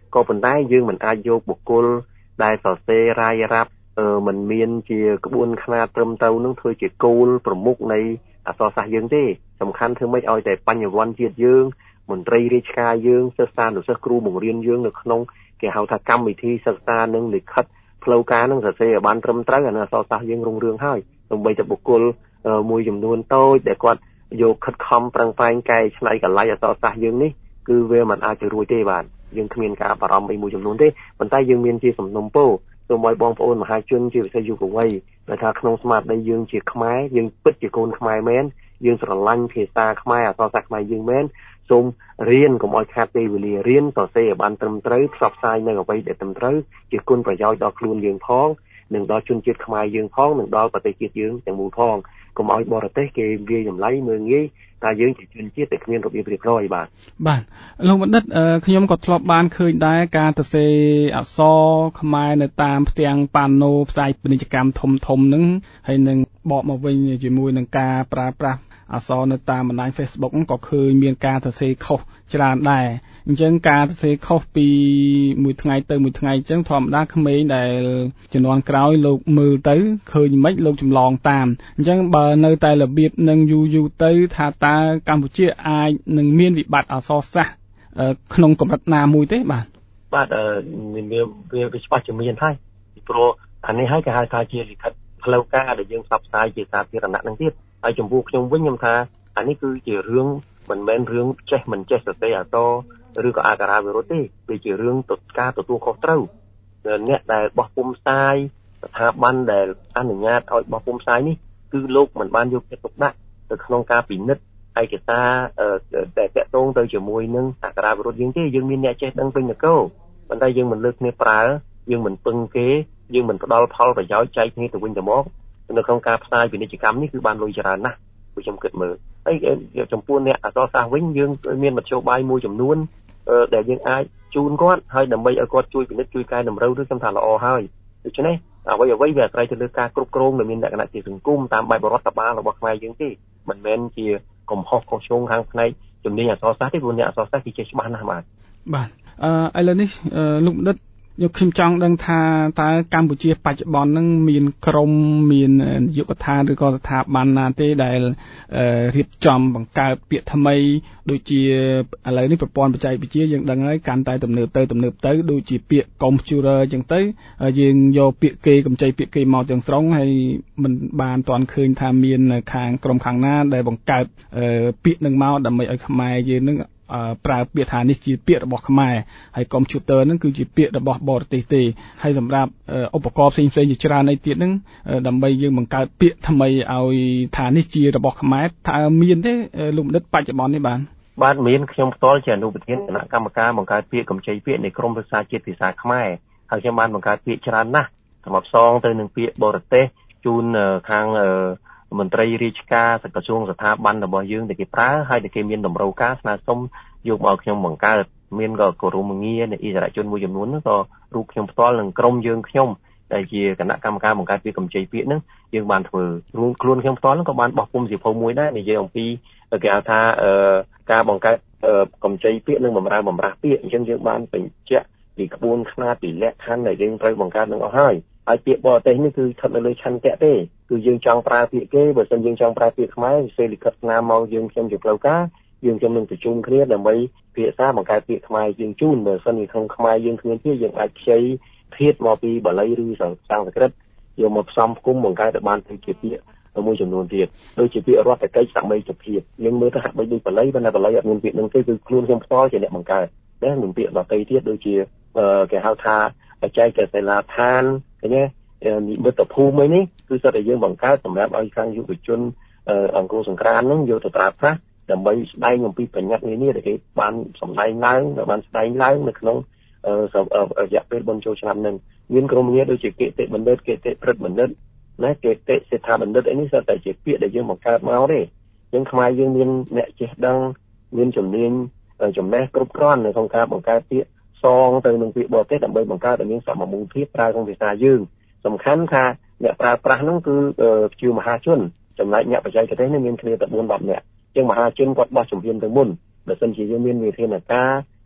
ក៏ប៉ុន្តែយើងមិនអាចយកបុគ្គលដែលសរសេររាយរាប់អឺមិនមានជាក្បួនខ្នាតត្រឹមត្រូវនឹងធ្វើជាគោលប្រមុខនៃអក្សរសាស្ត្រយើងទេសំខាន់ធ្វើម៉េចឲ្យតែបញ្ញវន្តជាតិយើងមន្ត្រីរាជការយើងសិស្សសានុសិស្សគ្រូបង្រៀនយើងនៅក្នុងគេហៅថាកម្មវិធីសិក្សានិងលិខិតផ្លូវការនឹងសរសេរឲ្យបានត្រឹមត្រូវអាអក្សរសាស្ត្រយើងរុងរឿងហើយដើម្បីតែបុគ្គលមួយចំនួនតូចដែលគាត់យកខិតខំប្រឹងប្រែងកែច្នៃកល័យអក្សរសាស្ត្រយើងនេះគឺវាមិនអាចទៅរួចទេបាទយើងគ្មានការបារម្ភអីមួយចំនួនទេប៉ុន្តែយើងមានជាសំណុំពរសូមឲ្យបងប្អូនមហាជនជាពិសេសយុវវ័យដែលថាក្នុងស្មារតីយើងជាខ្មែរយើងពិតជាកូនខ្មែរមែនយើងស្រឡាញ់ភាសាខ្មែរអក្សរសាស្ត្រខ្មែរយើងមែនសូមរៀនកុំឲ្យខាតពេលវេលារៀនសរសេរឲ្យបានត្រឹមត្រូវផ្សព្វផ្សាយនៅអ្វីដែលត្រឹមត្រូវជាគុណប្រយោជន៍ដល់ខ្លួនយើងផងនិងដល់ជនជាតិខ្មែរយើងផងនិងដល់ប្រទេសជាតិយើងទាំងមូលផងកុំឲ្យបរទេសគេវាយតម្លៃមើលងាយតែយើងជាជនជាតិតែគ្មានរបៀបរៀបរយបាទបាទលោកបណ្ឌិតខ្ញុំក៏ធ្លាប់បានឃើញដែរការសរសេរអក្សរខ្មែរនៅតាមផ្ទាំងប៉ាណូផ្សាយពាណិជ្ជកម្មធំធំហ្នឹងហើយនឹងបកមកវិញជាមួយនឹងការប្រើប្រាស់អក្សរនៅតាមបណ្ដាញ Facebook ក៏ឃើញមានការសរសេរខុសច្រើនដែរអញ្ចឹងការសរសេរខុសពីមួយថ្ងៃទៅមួយថ្ងៃអញ្ចឹងធម្មតាក្មេងដែលជំនាន់ក្រោយលោកមើលទៅឃើញមិនលោកចម្លងតាមអញ្ចឹងបើនៅតែរបៀបនឹងយូរយូរទៅថាតើកម្ពុជាអាចនឹងមានវិបត្តិអក្សរសាស្ត្រក្នុងកម្រិតណាមួយទេបាទបាទមានវាវាច្បាស់ជាមានហើយព្រោះអានេះហើយគេហៅថាជាលិខិតផ្លូវការដែលយើងផ្សព្វផ្សាយជាសាធារណៈនឹងទៀតហើយចំពោះខ្ញុំវិញខ្ញុំថាអានេះគឺជារឿងមិនមែនរឿងចេះមិនចេះសរសេរអក្សរឬក៏អាការៈវិរុទ្ធទេវាជារឿងទៅការទទួលខុសត្រូវអ្នកដែលបោះពុម្ពផ្សាយស្ថាប័នដែលអនុញ្ញាតឲ្យបោះពុម្ពផ្សាយនេះគឺលោកមិនបានយកចិត្តទុកដាក់ទៅក្នុងការពិនិត្យឯកសារដែលតាក់ទងទៅជាមួយនឹងអាការៈវិរុទ្ធយើងទេយើងមានអ្នកចេះដឹងពេញនគរប៉ុន្តែយើងមិនលើកគ្នាប្រើយើងមិនពឹងគេយើងមិនផ្ដល់ផលប្រយោជន៍ចែកគ្នាទៅវិញទៅមកនៅក្នុងការផ្សាយពាណិជ្ជកម្មនេះគឺបានលុយច្រើនណាស់ខ្ញុំគិតមើលហើយចំពោះអ្នកអក្សរសាស្ត្រវិញយើងមានមធ្យោបាយមួយចំនួនដែលយើងអាចជូនគាត់ហើយដើម្បីឲ្យគាត់ជួយពិនិត្យជួយកែតម្រូវឬសំថាល្អហើយដូច្នេះអ្វីអ្វីវាអាស្រ័យទៅលើការគ្រប់គ្រងដែលមានលក្ខណៈជាសង្គមតាមបែបរដ្ឋបាលរបស់ខ្មែរយើងទេមិនមែនជាកំហុសខុសឆ្គងខាងផ្នែកជំនាញអក្សរសាស្ត្រទេព្រោះអ្នកអក្សរសាស្ត្រគឺចេះច្បាស់ណាស់បាទបាទអឺឥឡូវនេះលោកបណ្ឌិតយកខ្ញុំចង់ដឹងថាតើកម្ពុជាបច្ចុប្បន្នហ្នឹងមានក្រមមាននាយកដ្ឋានឬក៏ស្ថាប័នណាទេដែលរៀបចំបង្កើតពាក្យថ្មីដូចជាឥឡូវនេះប្រព័ន្ធបច្ចេកវិទ្យាយើងដឹងហើយកាន់តែទំនើបទៅទំនើបទៅដូចជាពាក្យកុំព្យូទ័រអញ្ចឹងទៅយើងយកពាក្យគេកម្ចីពាក្យគេមកទាំងស្រុងហើយមិនបានទាន់ឃើញថាមានខាងក្រមខាងណាដែលបង្កើតពាក្យនឹងមកដើម្បីឲ្យខ្មែរយើងនឹងប្រើពាក្យថានេះជាពាក្យរបស់ខ្មែរហើយកុំព្យូទ័រហ្នឹងគឺជាពាក្យរបស់បរទេសទេហើយសម្រាប់ឧបករណ៍ផ្សេងផ្សេងជាច្រើននៃទៀតហ្នឹងដើម្បីយើងបង្កើតពាក្យថ្មីឲ្យថានេះជារបស់ខ្មែរតើមានទេលោកបណ្ឌិតបច្ចុប្បន្ននេះបាទបាទមានខ្ញុំផ្ទាល់ជាអនុប្រធានគណៈកម្មការបង្កើតពាក្យកម្ចីពាក្យនៃក្រមភាសាជាតិភាសាខ្មែរហើយខ្ញុំបានបង្កើតពាក្យច្រើនណាស់សម្រាប់សងទៅនឹងពាក្យបរទេសជូនខាងមន្ត្រីរាជការក្រសួងស្ថាប័នរបស់យើងដែលគេប្រើហើយដែលគេមានតម្រូវការស្នើសុំយកមកខ្ញុំបង្កើតមានក៏គោរមងារនៃអិសរាជជនមួយចំនួនក៏រូបខ្ញុំផ្ទាល់នឹងក្រុមយើងខ្ញុំដែលជាគណៈកម្មការបង្កើតពាក្យកម្ចីពាក្យហ្នឹងយើងបានធ្វើរួមខ្លួនខ្ញុំផ្ទាល់ក៏បានបោះពុម្ពសៀវភៅមួយដែរនិយាយអំពីគេហៅថាការបង្កើតកម្ចីពាក្យនិងបម្រើបម្រាស់ពាក្យអញ្ចឹងយើងបានបញ្ជាក់ពីក្បួនខ្នាតពីលក្ខខណ្ឌដែលយើងត្រូវបង្កើតនឹងអស់ហើយហើយពាក្យបរទេសនេះគឺស្ថិតនៅលើឆន្ទៈទេគឺយើងចង់ប្រើពាក្យគេបើមិនយើងចង់ប្រើពាក្យខ្មែរសេលិខិតស្នាមមកយើងខ្ញុំជាផ្លូវការយើងខ្ញុំនឹងប្រជុំគ្នាដើម្បីភាសាបង្កើតពាក្យខ្មែរយើងជូនបើមិននៅក្នុងខ្មែរយើងគ្មានពាក្យយើងអាចខ្ចីធាតុមកពីបាលីឬសំស្ក្រឹតយកមកផ្សំផ្គុំបង្កើតឲ្យបានជាពាក្យមួយចំនួនទៀតដូចជាពាក្យរដ្ឋកិច្ចសមីជភាពយើងមើលទៅហាក់បីដូចបាលីប៉ុន្តែបាលីអត់មានពាក្យនឹងទេគឺខ្លួនខ្ញុំផ្ទាល់ជាអ្នកបង្កើតដែរនឹងពាក្យដទៃទៀតដូចជាគេហៅថាបច្ចេកសិលាឋានឃើញទេនិមិត្តភូមិនេះគឺសិតតែយើងបង្កើតសម្រាប់ឲ្យខាងយុវជនអង្គរសង្គ្រាមហ្នឹងយកទៅប្រើប្រាស់ដើម្បីស្ដែងអំពីបញ្ញត្តិនានាដែលគេបានសម្ដែងឡើងបានស្ដែងឡើងនៅក្នុងរយៈពេលបុណ្យចូលឆ្នាំហ្នឹងមានក្រុមងារដូចជាគតិបណ្ឌិតគតិព្រឹទ្ធបណ្ឌិតណាគតិសេដ្ឋាបណ្ឌិតអីនេះសិតតែជាពាក្យដែលយើងបង្កើតមកទេយើងខ្មែរយើងមានអ្នកចេះដឹងមានជំនាញចំណេះគ្រប់គ្រាន់នៅក្នុងការបង្កើតពាក្យសងទៅនឹងពាក្យបរទេសដើម្បីបង្កើតឲ្យមានសមមូលភាពប្រើក្នុងភាសាយើងសំខាន់ថាអ្នកប្រើប្រាស់ហ្នឹងគឺជាមហាជនចំណែកអ្នកបច្ចេកទេសនេះមានគ្នាតែ bốn 10 នាក់ជាងមហាជនគាត់បោះជំហានទៅមុនបើមិនជាយើងមានវិធានការជា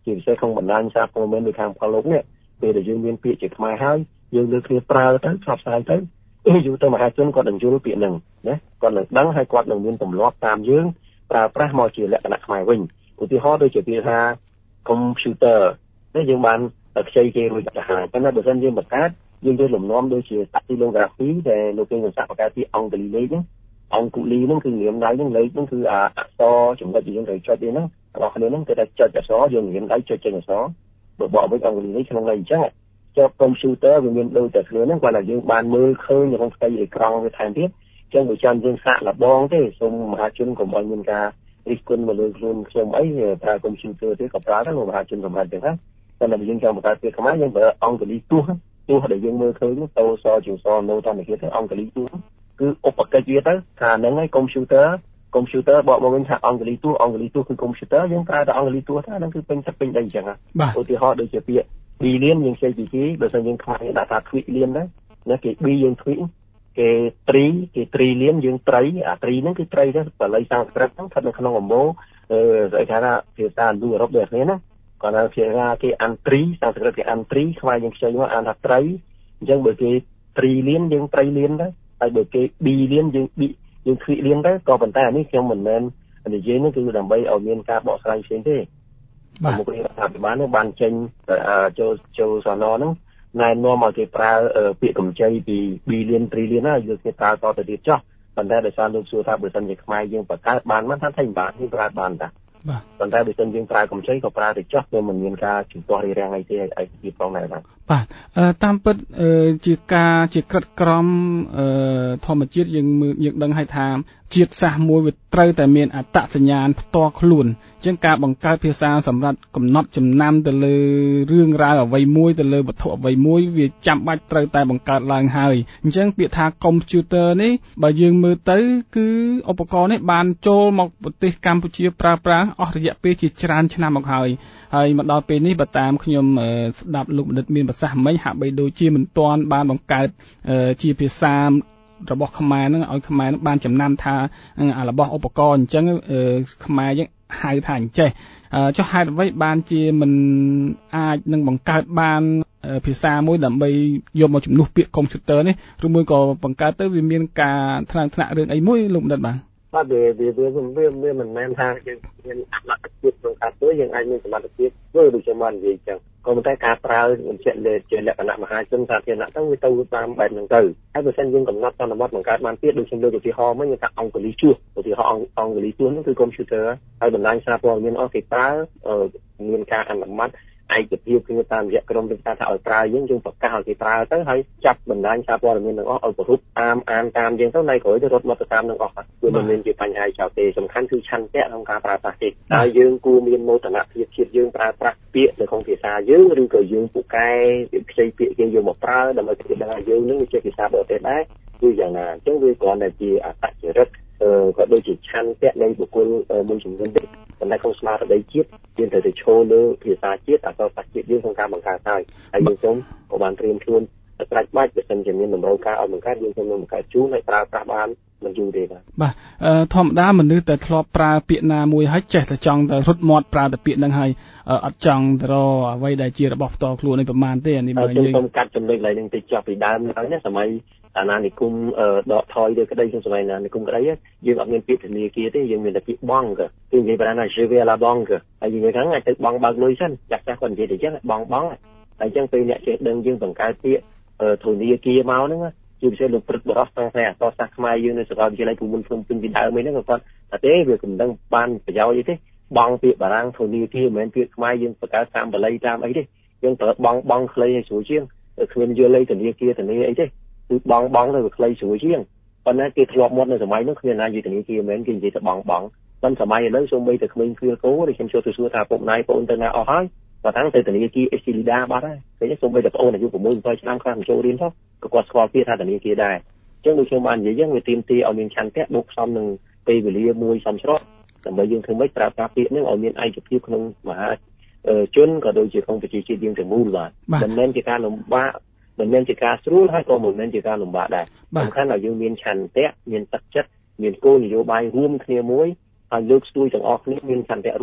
ជាពិសេសក្នុងបណ្ដាញសារព័ត៌មាននៅខាងផលលោកនេះពេលដែលយើងមានពាក្យជាខ្មែរហើយយើងលើកគ្នាប្រើទៅផ្សព្វផ្សាយទៅយូរទៅមហាជនគាត់នឹងយល់ពាក្យហ្នឹងណាគាត់នឹងដឹងហើយគាត់នឹងមានទម្លាប់តាមយើងប្រើប្រាស់មកជាលក្ខណៈខ្មែរវិញឧទាហរណ៍ដូចជាពាក្យថា computer នេះយើងបានខ្ចីគេរួចទៅហើយប៉ុន្តែបើសិនយើងបង្កើតយើងយកលំនាំដូចជា dactylography ដែលលោកពេញសរស័ក្តិបង្កើតពីអង្គុលីលេខហ្នឹងអង្គុលីហ្នឹងគឺរៀមដៃហ្នឹងលេខហ្នឹងគឺអក្សរចំណុចដែលយើងត្រូវចុចទេហ្នឹងរបស់គ្នាហ្នឹងគឺតែចុចអក្សរយើងរៀមដៃចុចចេញអក្សរបើបកវិញអង្គុលីលេខក្នុងន័យអញ្ចឹងចុច computer វាមានដូចតែគ្នាហ្នឹងគាត់ថាយើងបានមើលឃើញក្នុងផ្ទៃអេក្រង់វាថែមទៀតអញ្ចឹងបើចាំយើងសាកល្បងទេសូមមហាជនកុំឲ្យមានការរិះគន់មកលើខ្លួនខ្ញុំអីប្រើ computer ទេក៏ប្រើដែរមហាជនសម្រាប់ចឹងណាតែបើយើងចង់បង្កើតពាក្យខ្មែរយើងប្រើអង្គុលីទោះទោះដែលយើងមើលឃើញតោសជាសណូធម្មជាតិទៅអង្គុលីទោះគឺឧបកិច្ចវាទៅថាហ្នឹងហើយកុំព្យូទ័រ computer បកមកវិញថាអង្គុលីទោះអង្គុលីទោះគឺ computer យើងប្រើតែអង្គុលីទោះថាហ្នឹងគឺពេញទឹកពេញដីអញ្ចឹងណាឧទាហរណ៍ដូចជាពាក្យ billion យើងចេះពីគេបើមិនយើងខ្លាំងដាក់ថា trillion ដែរណាគេ b យើង trillion គេ tri គេ trillion យើងត្រីអា tri ហ្នឹងគឺត្រីទៅបល័យសំស្ក្រឹតហ្នឹងស្ថិតនៅក្នុងអមោអឺស្អីគេថាភាសាឥណ្ឌូអឺរ៉ុបដូចគ្នាណាគាត់ថាភាសាគេ antri សំស្ក្រឹតគេ antri ខ្មែរយើងខ្ចីមកអានថាត្រីអញ្ចឹងបើគេ trillion យើង trillion ដែរហើយបើគេ billion យើង b យើង trillion ដែរក៏ប៉ុន្តែអានេះខ្ញុំមិនមែននិយាយនេះគឺដើម្បីឲ្យមានការបកស្រាយផ្សេងទេបាទមកពីរដ្ឋាភិបាលនេះបានចេញចូលចូលសនហ្នឹងណែនាំឲ្យគេប្រើពាក្យកម្ចីពី billion trillion ណាយកគេប្រើតទៅទៀតចុះប៉ុន្តែដោយសារលោកសួរថាបើសិនជាខ្មែរយើងបង្កើតបានមិនថាថៃបានយើងប្រើបានតាបាទប៉ុន្តែបើសិនយើងប្រើកម្ចីក៏ប្រើទៅចុះវាមិនមានការជំទាស់រារាំងអីទេឲ្យពីផងដែរបាទបាទតាមពិតជាការជាក្រិតក្រមធម្មជាតិយើងយើងដឹងហើយថាជាតិសាសន៍មួយវាត្រូវតែមានអត្តសញ្ញាណផ្ទាល់ខ្លួនអញ្ចឹងការបង្កើតភាសាសម្រាប់កំណត់ចំណាំទៅលើរឿងរ៉ាវអ្វីមួយទៅលើវត្ថុអ្វីមួយវាចាំបាច់ត្រូវតែបង្កើតឡើងហើយអញ្ចឹងពាក្យថា computer នេះបើយើងមើលទៅគឺឧបករណ៍នេះបានចូលមកប្រទេសកម្ពុជាប្រើប្រាស់អស់រយៈពេលជាច្រើនឆ្នាំមកហើយហើយមកដល់ពេលនេះបើតាមខ្ញុំស្ដាប់លោកបណ្ឌិតមានប្រសាសន៍មិញហាក់បីដូចជាមិនទាន់បានបង្កើតជាភាសារបស់ខ្មែរហ្នឹងឲ្យខ្មែរហ្នឹងបានចំណាំថាអារបស់ឧបករណ៍អញ្ចឹងខ្មែរយើងហៅថាអញ្ចេះចុះហេតុអ្វីបានជាមិនអាចនឹងបង្កើតបានភាសាមួយដើម្បីយកមកជំនួសពាក្យកុំព្យូទ័រនេះឬមួយក៏បង្កើតទៅវាមានការថ្នាក់ថ្នាក់រឿងអីមួយលោកបណ្ឌិតបាទបាទវាវាវាវាមិនមែនថាយើងមានអត្តលក្ខណៈក្នុងការធ្វើយើងអាចមានសមត្ថភាពធ្វើដូចជាបាននិយាយចឹងក៏ប៉ុន្តែការប្រើបញ្ជាក់លើជាលក្ខណៈមហាជនសាធារណៈទៅវាទៅតាមបែបហ្នឹងទៅហើយបើសិនយើងកំណត់សន្និបាតបង្កើតបានទៀតដូចខ្ញុំលើកឧទាហរណ៍មិញគេថាអង្គុលីជួសឧទាហរណ៍អង្គុលីជួសហ្នឹងគឺ computer ហើយបណ្ដាញសារព័ត៌មានអស់គេប្រើមានការអនុម័តឯកភាពគឺតាមរយៈក្រុមវិទ្យាថាឲ្យប្រើយើងយើងប្រកាសឲ្យគេប្រើទៅហើយចាប់បណ្ដាញសារព័ត៌មានទាំងអស់ឲ្យប្រហុបតាមអានតាមយើងទៅណៃក្រោយទៅរត់មកទៅតាមនឹងអស់គឺមិនមានជាបញ្ហាចោលទេសំខាន់គឺឆន្ទៈក្នុងការប្រើប្រាស់ទេហើយយើងគួរមានមោទនភាពជាតិយើងប្រើប្រាស់ពាក្យនៅក្នុងភាសាយើងឬក៏យើងពូកែខ្ចីពាក្យគេយកមកប្រើដើម្បីគេដឹងថាយើងនឹងជាភាសាបរទេសដែរគឺយ៉ាងណាអញ្ចឹងវាគ្រាន់តែជាអត្តចរិតក៏ដូចជាឆន្ទៈនៃបុគ្គលមួយចំនួនទេប៉ុន្តែក្នុងស្មារតីជាតិយើងត្រូវតែឈរលើភាសាជាតិអក្សរសាស្ត្រជាតិយើងក្នុងការបង្កើតហើយហើយយើងសូមក៏បានត្រៀមខ្លួនត្រាច់បាច់បើសិនជាមានតម្រូវការឲ្យបង្កើតយើងសូមបង្កើតជូនហើយប្រើប្រាស់បានមិនយូរទេបាទបាទធម្មតាមនុស្សតែធ្លាប់ប្រើពាក្យណាមួយហើយចេះតែចង់តែរត់មាត់ប្រើតែពាក្យហ្នឹងហើយអត់ចង់ទៅរកអ្វីដែលជារបស់ផ្ទាល់ខ្លួននេះប្រហែលទេអានេះបើយើងសូមកាត់ចំណុចឡើយនឹងទៅចាប់ពីដើមហើយណាសម័យអាណានិគមដកថយទៅក្តីក្នុងសម័យអាណានិគមក្តីយើងអត់មានពាក្យធនាគារទេយើងមានតែពាក្យបងគឺនិយាយបានថា je vais à la banque ហើយយើងហ្នឹងអាចទៅបងបើកលុយសិនចាក់ចាស់គាត់និយាយទៅចឹងបងបងហើយអញ្ចឹងពេលអ្នកចេះដឹងយើងបង្កើតពាក្យធនាគារមកហ្នឹងជាពិសេសលោកព្រឹទ្ធបរិសទាំងតែអក្សរសាស្ត្រខ្មែរយើងនៅសាកលវិទ្យាល័យភូមិន្ទភ្នំពេញពីដើមហ្នឹងគាត់ថាទេវាមិនដឹងបានប្រយោជន៍អីទេបងពាក្យបារាំងធនាគារមិនមែនពាក្យខ្មែរយើងបង្កើតតាមបាលីតាមអីទេយើងប្រើបងបងខ្លីឲ្យស្រួលជាងគ្មានយល់លេខធនាគារធនាអីទេគឺបងបងទៅវាខ្លីស្រួលជាងប៉ុន្តែគេធ្លាប់មកនៅសម័យនោះគ្មានណានិយាយធនាគារមិនមែនគេនិយាយតែបងបងប៉ុន្តែសម័យឥឡូវសូម្បីតែក្មេងគ្រាកោដែលខ្ញុំចូលទៅសួរថាពុកណៃបងទៅណាអស់ហើយគាត់ថាទៅធនាគារ Excelida បាត់ហើយគេសូម្បីតែប្អូនអាយុ 6 7 ឆ្នាំខ្លះមិនចូលរៀនផងក៏គាត់ស្គាល់ពាក្យថាធនាគារដែរអញ្ចឹងដូចខ្ញុំបាននិយាយយ៉ាងវាទៀមទាឲ្យមានឆន្ទៈបូកផ្សំនឹងពេលវេលាមួយសមស្របដើម្បីយើងធ្វើម៉េចប្រើប្រាស់ពាក្យនេះឲ្យមានឯកភាពក្នុងមហាជនក៏ដូចជាក្នុងប្រជាជាតិយើងទាំងមូលបាទមិនមែនជាការលំបាកមិនមែនជាការស្រួលហើយក៏មិនមែនជាការលំបាកដែរសំខាន់ឲ្យយើងមានឆន្ទៈមានទឹកចិត្តមានគោលនយោបាយរួមគ្នាមួយហើយលើកស្ទួយទាំងអស់គ្នាមានឆន្ទៈរួម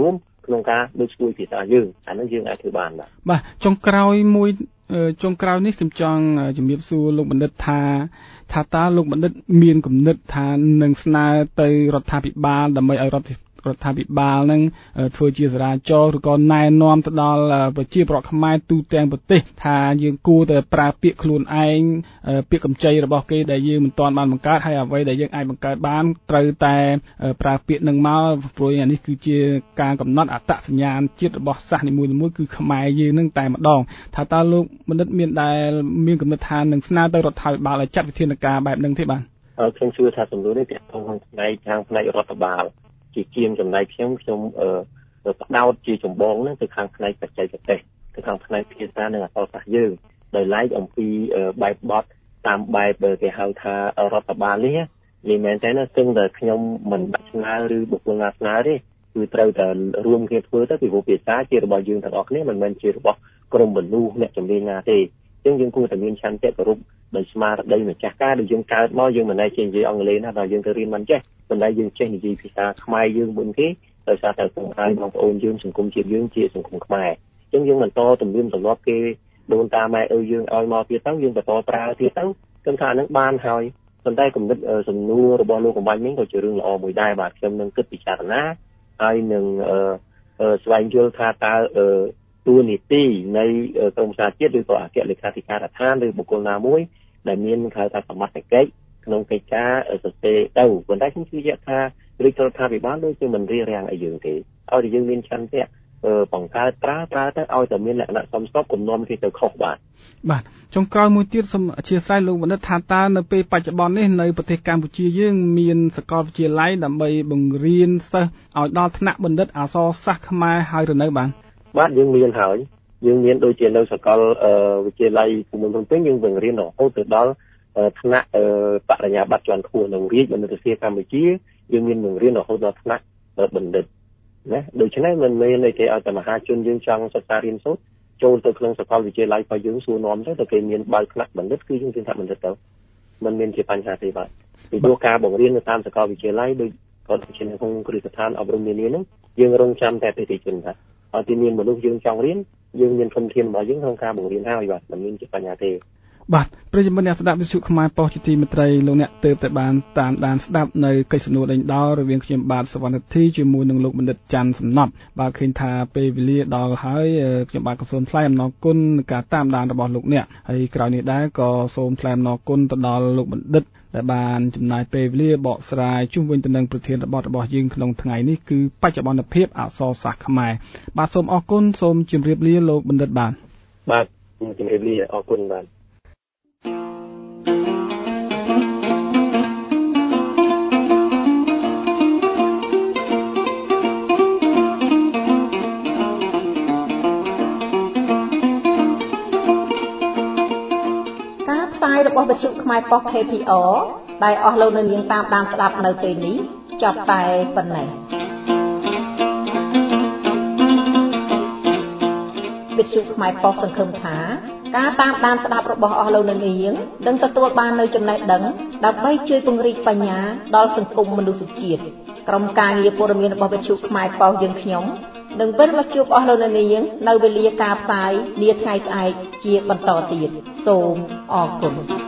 ក្នុងការលើកស្ទួយភាសាយើងអានឹងយើងអាចធ្វើបានបាទបាទចុងក្រោយមួយចុងក្រោយនេះខ្ញុំចង់ជំរាបសួរលោកបណ្ឌិតថាថាតើលោកបណ្ឌិតមានគំនិតថានឹងស្នើទៅរដ្ឋាភិបាលដើម្បីឲ្យរដ្ឋរដ្ឋាភិបាលនឹងធ្វើជាចរាចរណ៍ឬក៏ណែនាំទៅដល់ប្រជាពលរដ្ឋខ្មែរទូទាំងប្រទេសថាយើងគួរតែប្រើពាក្យខ្លួនឯងពាក្យកម្ចីរបស់គេដែលយើងមិនទាន់បានបង្កើតហើយអ្វីដែលយើងអាចបង្កើតបានត្រូវតែប្រើពាក្យនឹងមកព្រោះអានេះគឺជាការកំណត់អត្តសញ្ញាណជាតិរបស់សាសនីមួយៗគឺខ្មែរយើងនឹងតែម្ដងថាតើលោកបណ្ឌិតមានដែលមានគំនិតថានឹងស្នើទៅរដ្ឋាភិបាលឲ្យចាត់វិធានការបែបហ្នឹងទេបាទខ្ញុំជឿថាសំណួរនេះទាក់ទងនឹងផ្នែកខាងផ្នែករដ្ឋបាលជាជាងចំណែកខ្ញុំខ្ញុំអឺផ្ដោតជាចម្បងហ្នឹងទៅខាងផ្នែកបច្ចេកទេសទៅខាងផ្នែកភាសានិងអក្សរសាស្ត្រយើងដោយឡែកអំពីបែបបទតាមបែបគេហៅថារដ្ឋបាលនេះនេះមែនទេណាซึ่งតែខ្ញុំមិនបាច់ស្នើឬបុគ្គលណាស្នើទេគឺត្រូវតែរួមគ្នាធ្វើទៅពីព្រោះភាសាជារបស់យើងទាំងអស់គ្នាមិនមែនជារបស់ក្រុមមនុស្សអ្នកជំនាញណាទេអញ្ចឹងយើងគួរតែមានឆន្ទៈគោរពដោយស្មារតីម្ចាស់ការដែលយើងកើតមកយើងមិនដែលចេះនិយាយអង់គ្លេសណាដល់យើងទៅរៀនមិនចេះប៉ុន្តែយើងចេះនិយាយភាសាខ្មែរយើងមុនគេដោយសារតែបងប្អូនបងប្អូនយើងសង្គមជាតិយើងជាសង្គមខ្មែរអញ្ចឹងយើងបន្តទំនៀមទម្លាប់គេដូនតាម៉ែឪយើងឲ្យមកទៀតទៅយើងបន្តប្រើទៀតទៅគិតថានឹងបានហើយប៉ុន្តែគំនិតសំណួររបស់លោកកំបាញ់នេះក៏ជារឿងល្អមួយដែរបាទខ្ញុំនឹងគិតពិចារណាហើយនឹងស្វែងយល់ថាតើតួនាទីនៃក្រមសារជាតិឬក៏អគ្គលេខាធិការដ្ឋានឬបុគ្គលណាមួយដែលមានហៅថាសមត្ថកិច្ចក្នុងកិច្ចការសរសេរទៅប៉ុន្តែខ្ញុំជឿជាក់ថារាជរដ្ឋាភិបាលដូចជាមិនរៀបរៀងអីយើងទេឲ្យតែយើងមានឆន្ទៈបង្កើតប្រើប្រើទៅឲ្យតែមានលក្ខណៈសមស្របគំនុំគេទៅខុសបាទបាទចុងក្រោយមួយទៀតសូមអធិស្ឋានលោកបណ្ឌិតថាតើនៅពេលបច្ចុប្បន្ននេះនៅប្រទេសកម្ពុជាយើងមានសាកលវិទ្យាល័យដើម្បីបង្រៀនសិស្សឲ្យដល់ថ្នាក់បណ្ឌិតអក្សរសាស្ត្រខ្មែរហើយឬនៅបាទបាទយើងមានហើយយើងមានដូចជានៅសាកលវិទ្យាល័យភូមិន្ទភ្នំពេញយើងបង្រៀនរហូតទៅដល់ថ្នាក់បរិញ្ញាបត្រជាន់ខ្ពស់នៅរាជបណ្ឌិតវិទ្យាកម្ពុជាយើងមានបង្រៀនរហូតដល់ថ្នាក់បណ្ឌិតណាដូច្នេះមិនមែនទេឲ្យតែមហាជនយើងចង់សិក្សារៀនសូត្រចូលទៅក្នុងសាកលវិទ្យាល័យរបស់យើងសួរនាំទៅតែគេមានបើកថ្នាក់បណ្ឌិតគឺយើងមានថ្នាក់បណ្ឌិតទៅមិនមានជាបញ្ហាទេបាទពីព្រោះការបង្រៀននៅតាមសាកលវិទ្យាល័យដូចក៏ជានៅក្នុងគ្រឹះស្ថានអប់រំនានាហ្នឹងយើងរងចាំតែបេតិជនថាឲ្យទីមានមនុស្សយើងចង់រៀនយើងមានធនធានរបស់យើងក្នុងការបង្រៀនហើយបាទមិនមានជាបញ្ហាទេបាទប្រិយមិត្តអ្នកស្ដាប់វិទ្យុខ្មែរប៉ុស្តិ៍ជាទីមេត្រីលោកអ្នកទើបតែបានតាមដានស្ដាប់នៅកិច្ចសំណួរដេញដោលរវាងខ្ញុំបាទសវណ្ណធីជាមួយនឹងលោកបណ្ឌិតច័ន្ទសំណប់បាទឃើញថាពេលវេលាដល់ហើយខ្ញុំបាទក៏សូមថ្លែងអំណរគុណនឹងការតាមដានរបស់លោកអ្នកហើយក្រោយនេះដែរក៏សូមថ្លែងអំណរគុណទៅដល់លោកបណ្ឌិតដែលបានចំណាយពេលវេលាបកស្រាយជុំវិញទៅនឹងប្រធានបទរបស់យើងក្នុងថ្ងៃនេះគឺបច្ចុប្បន្នភាពអក្សរសាស្ត្រខ្មែរបាទសូមអរគុណសូមជម្រាបលាលោកបណ្ឌិតបាទបាទជម្រាបលាអរគុណបាទរបស់វិទ្យុខ្មែរប៉ុស្តិ៍ ខេ ភី អារ ដែលអស់លោកនៅនាងតាមដានស្ដាប់នៅពេលនេះចប់តែប៉ុណ្ណេះវិទ្យុខ្មែរប៉ុស្តិ៍សង្ឃឹមថាការតាមដានស្ដាប់របស់អស់លោកនៅនាងនឹងទទួលបាននូវចំណេះដឹងដើម្បីជួយពង្រីកបញ្ញាដល់សង្គមមនុស្សជាតិក្រុមការងារព័ត៌មានរបស់វិទ្យុខ្មែរប៉ុស្តិ៍យើងខ្ញុំនឹងវិលមកជួបអស់លោកនៅនាងនៅវេលាការផ្សាយនាថ្ងៃស្អែកជាបន្តទៀតសូមអរគុណ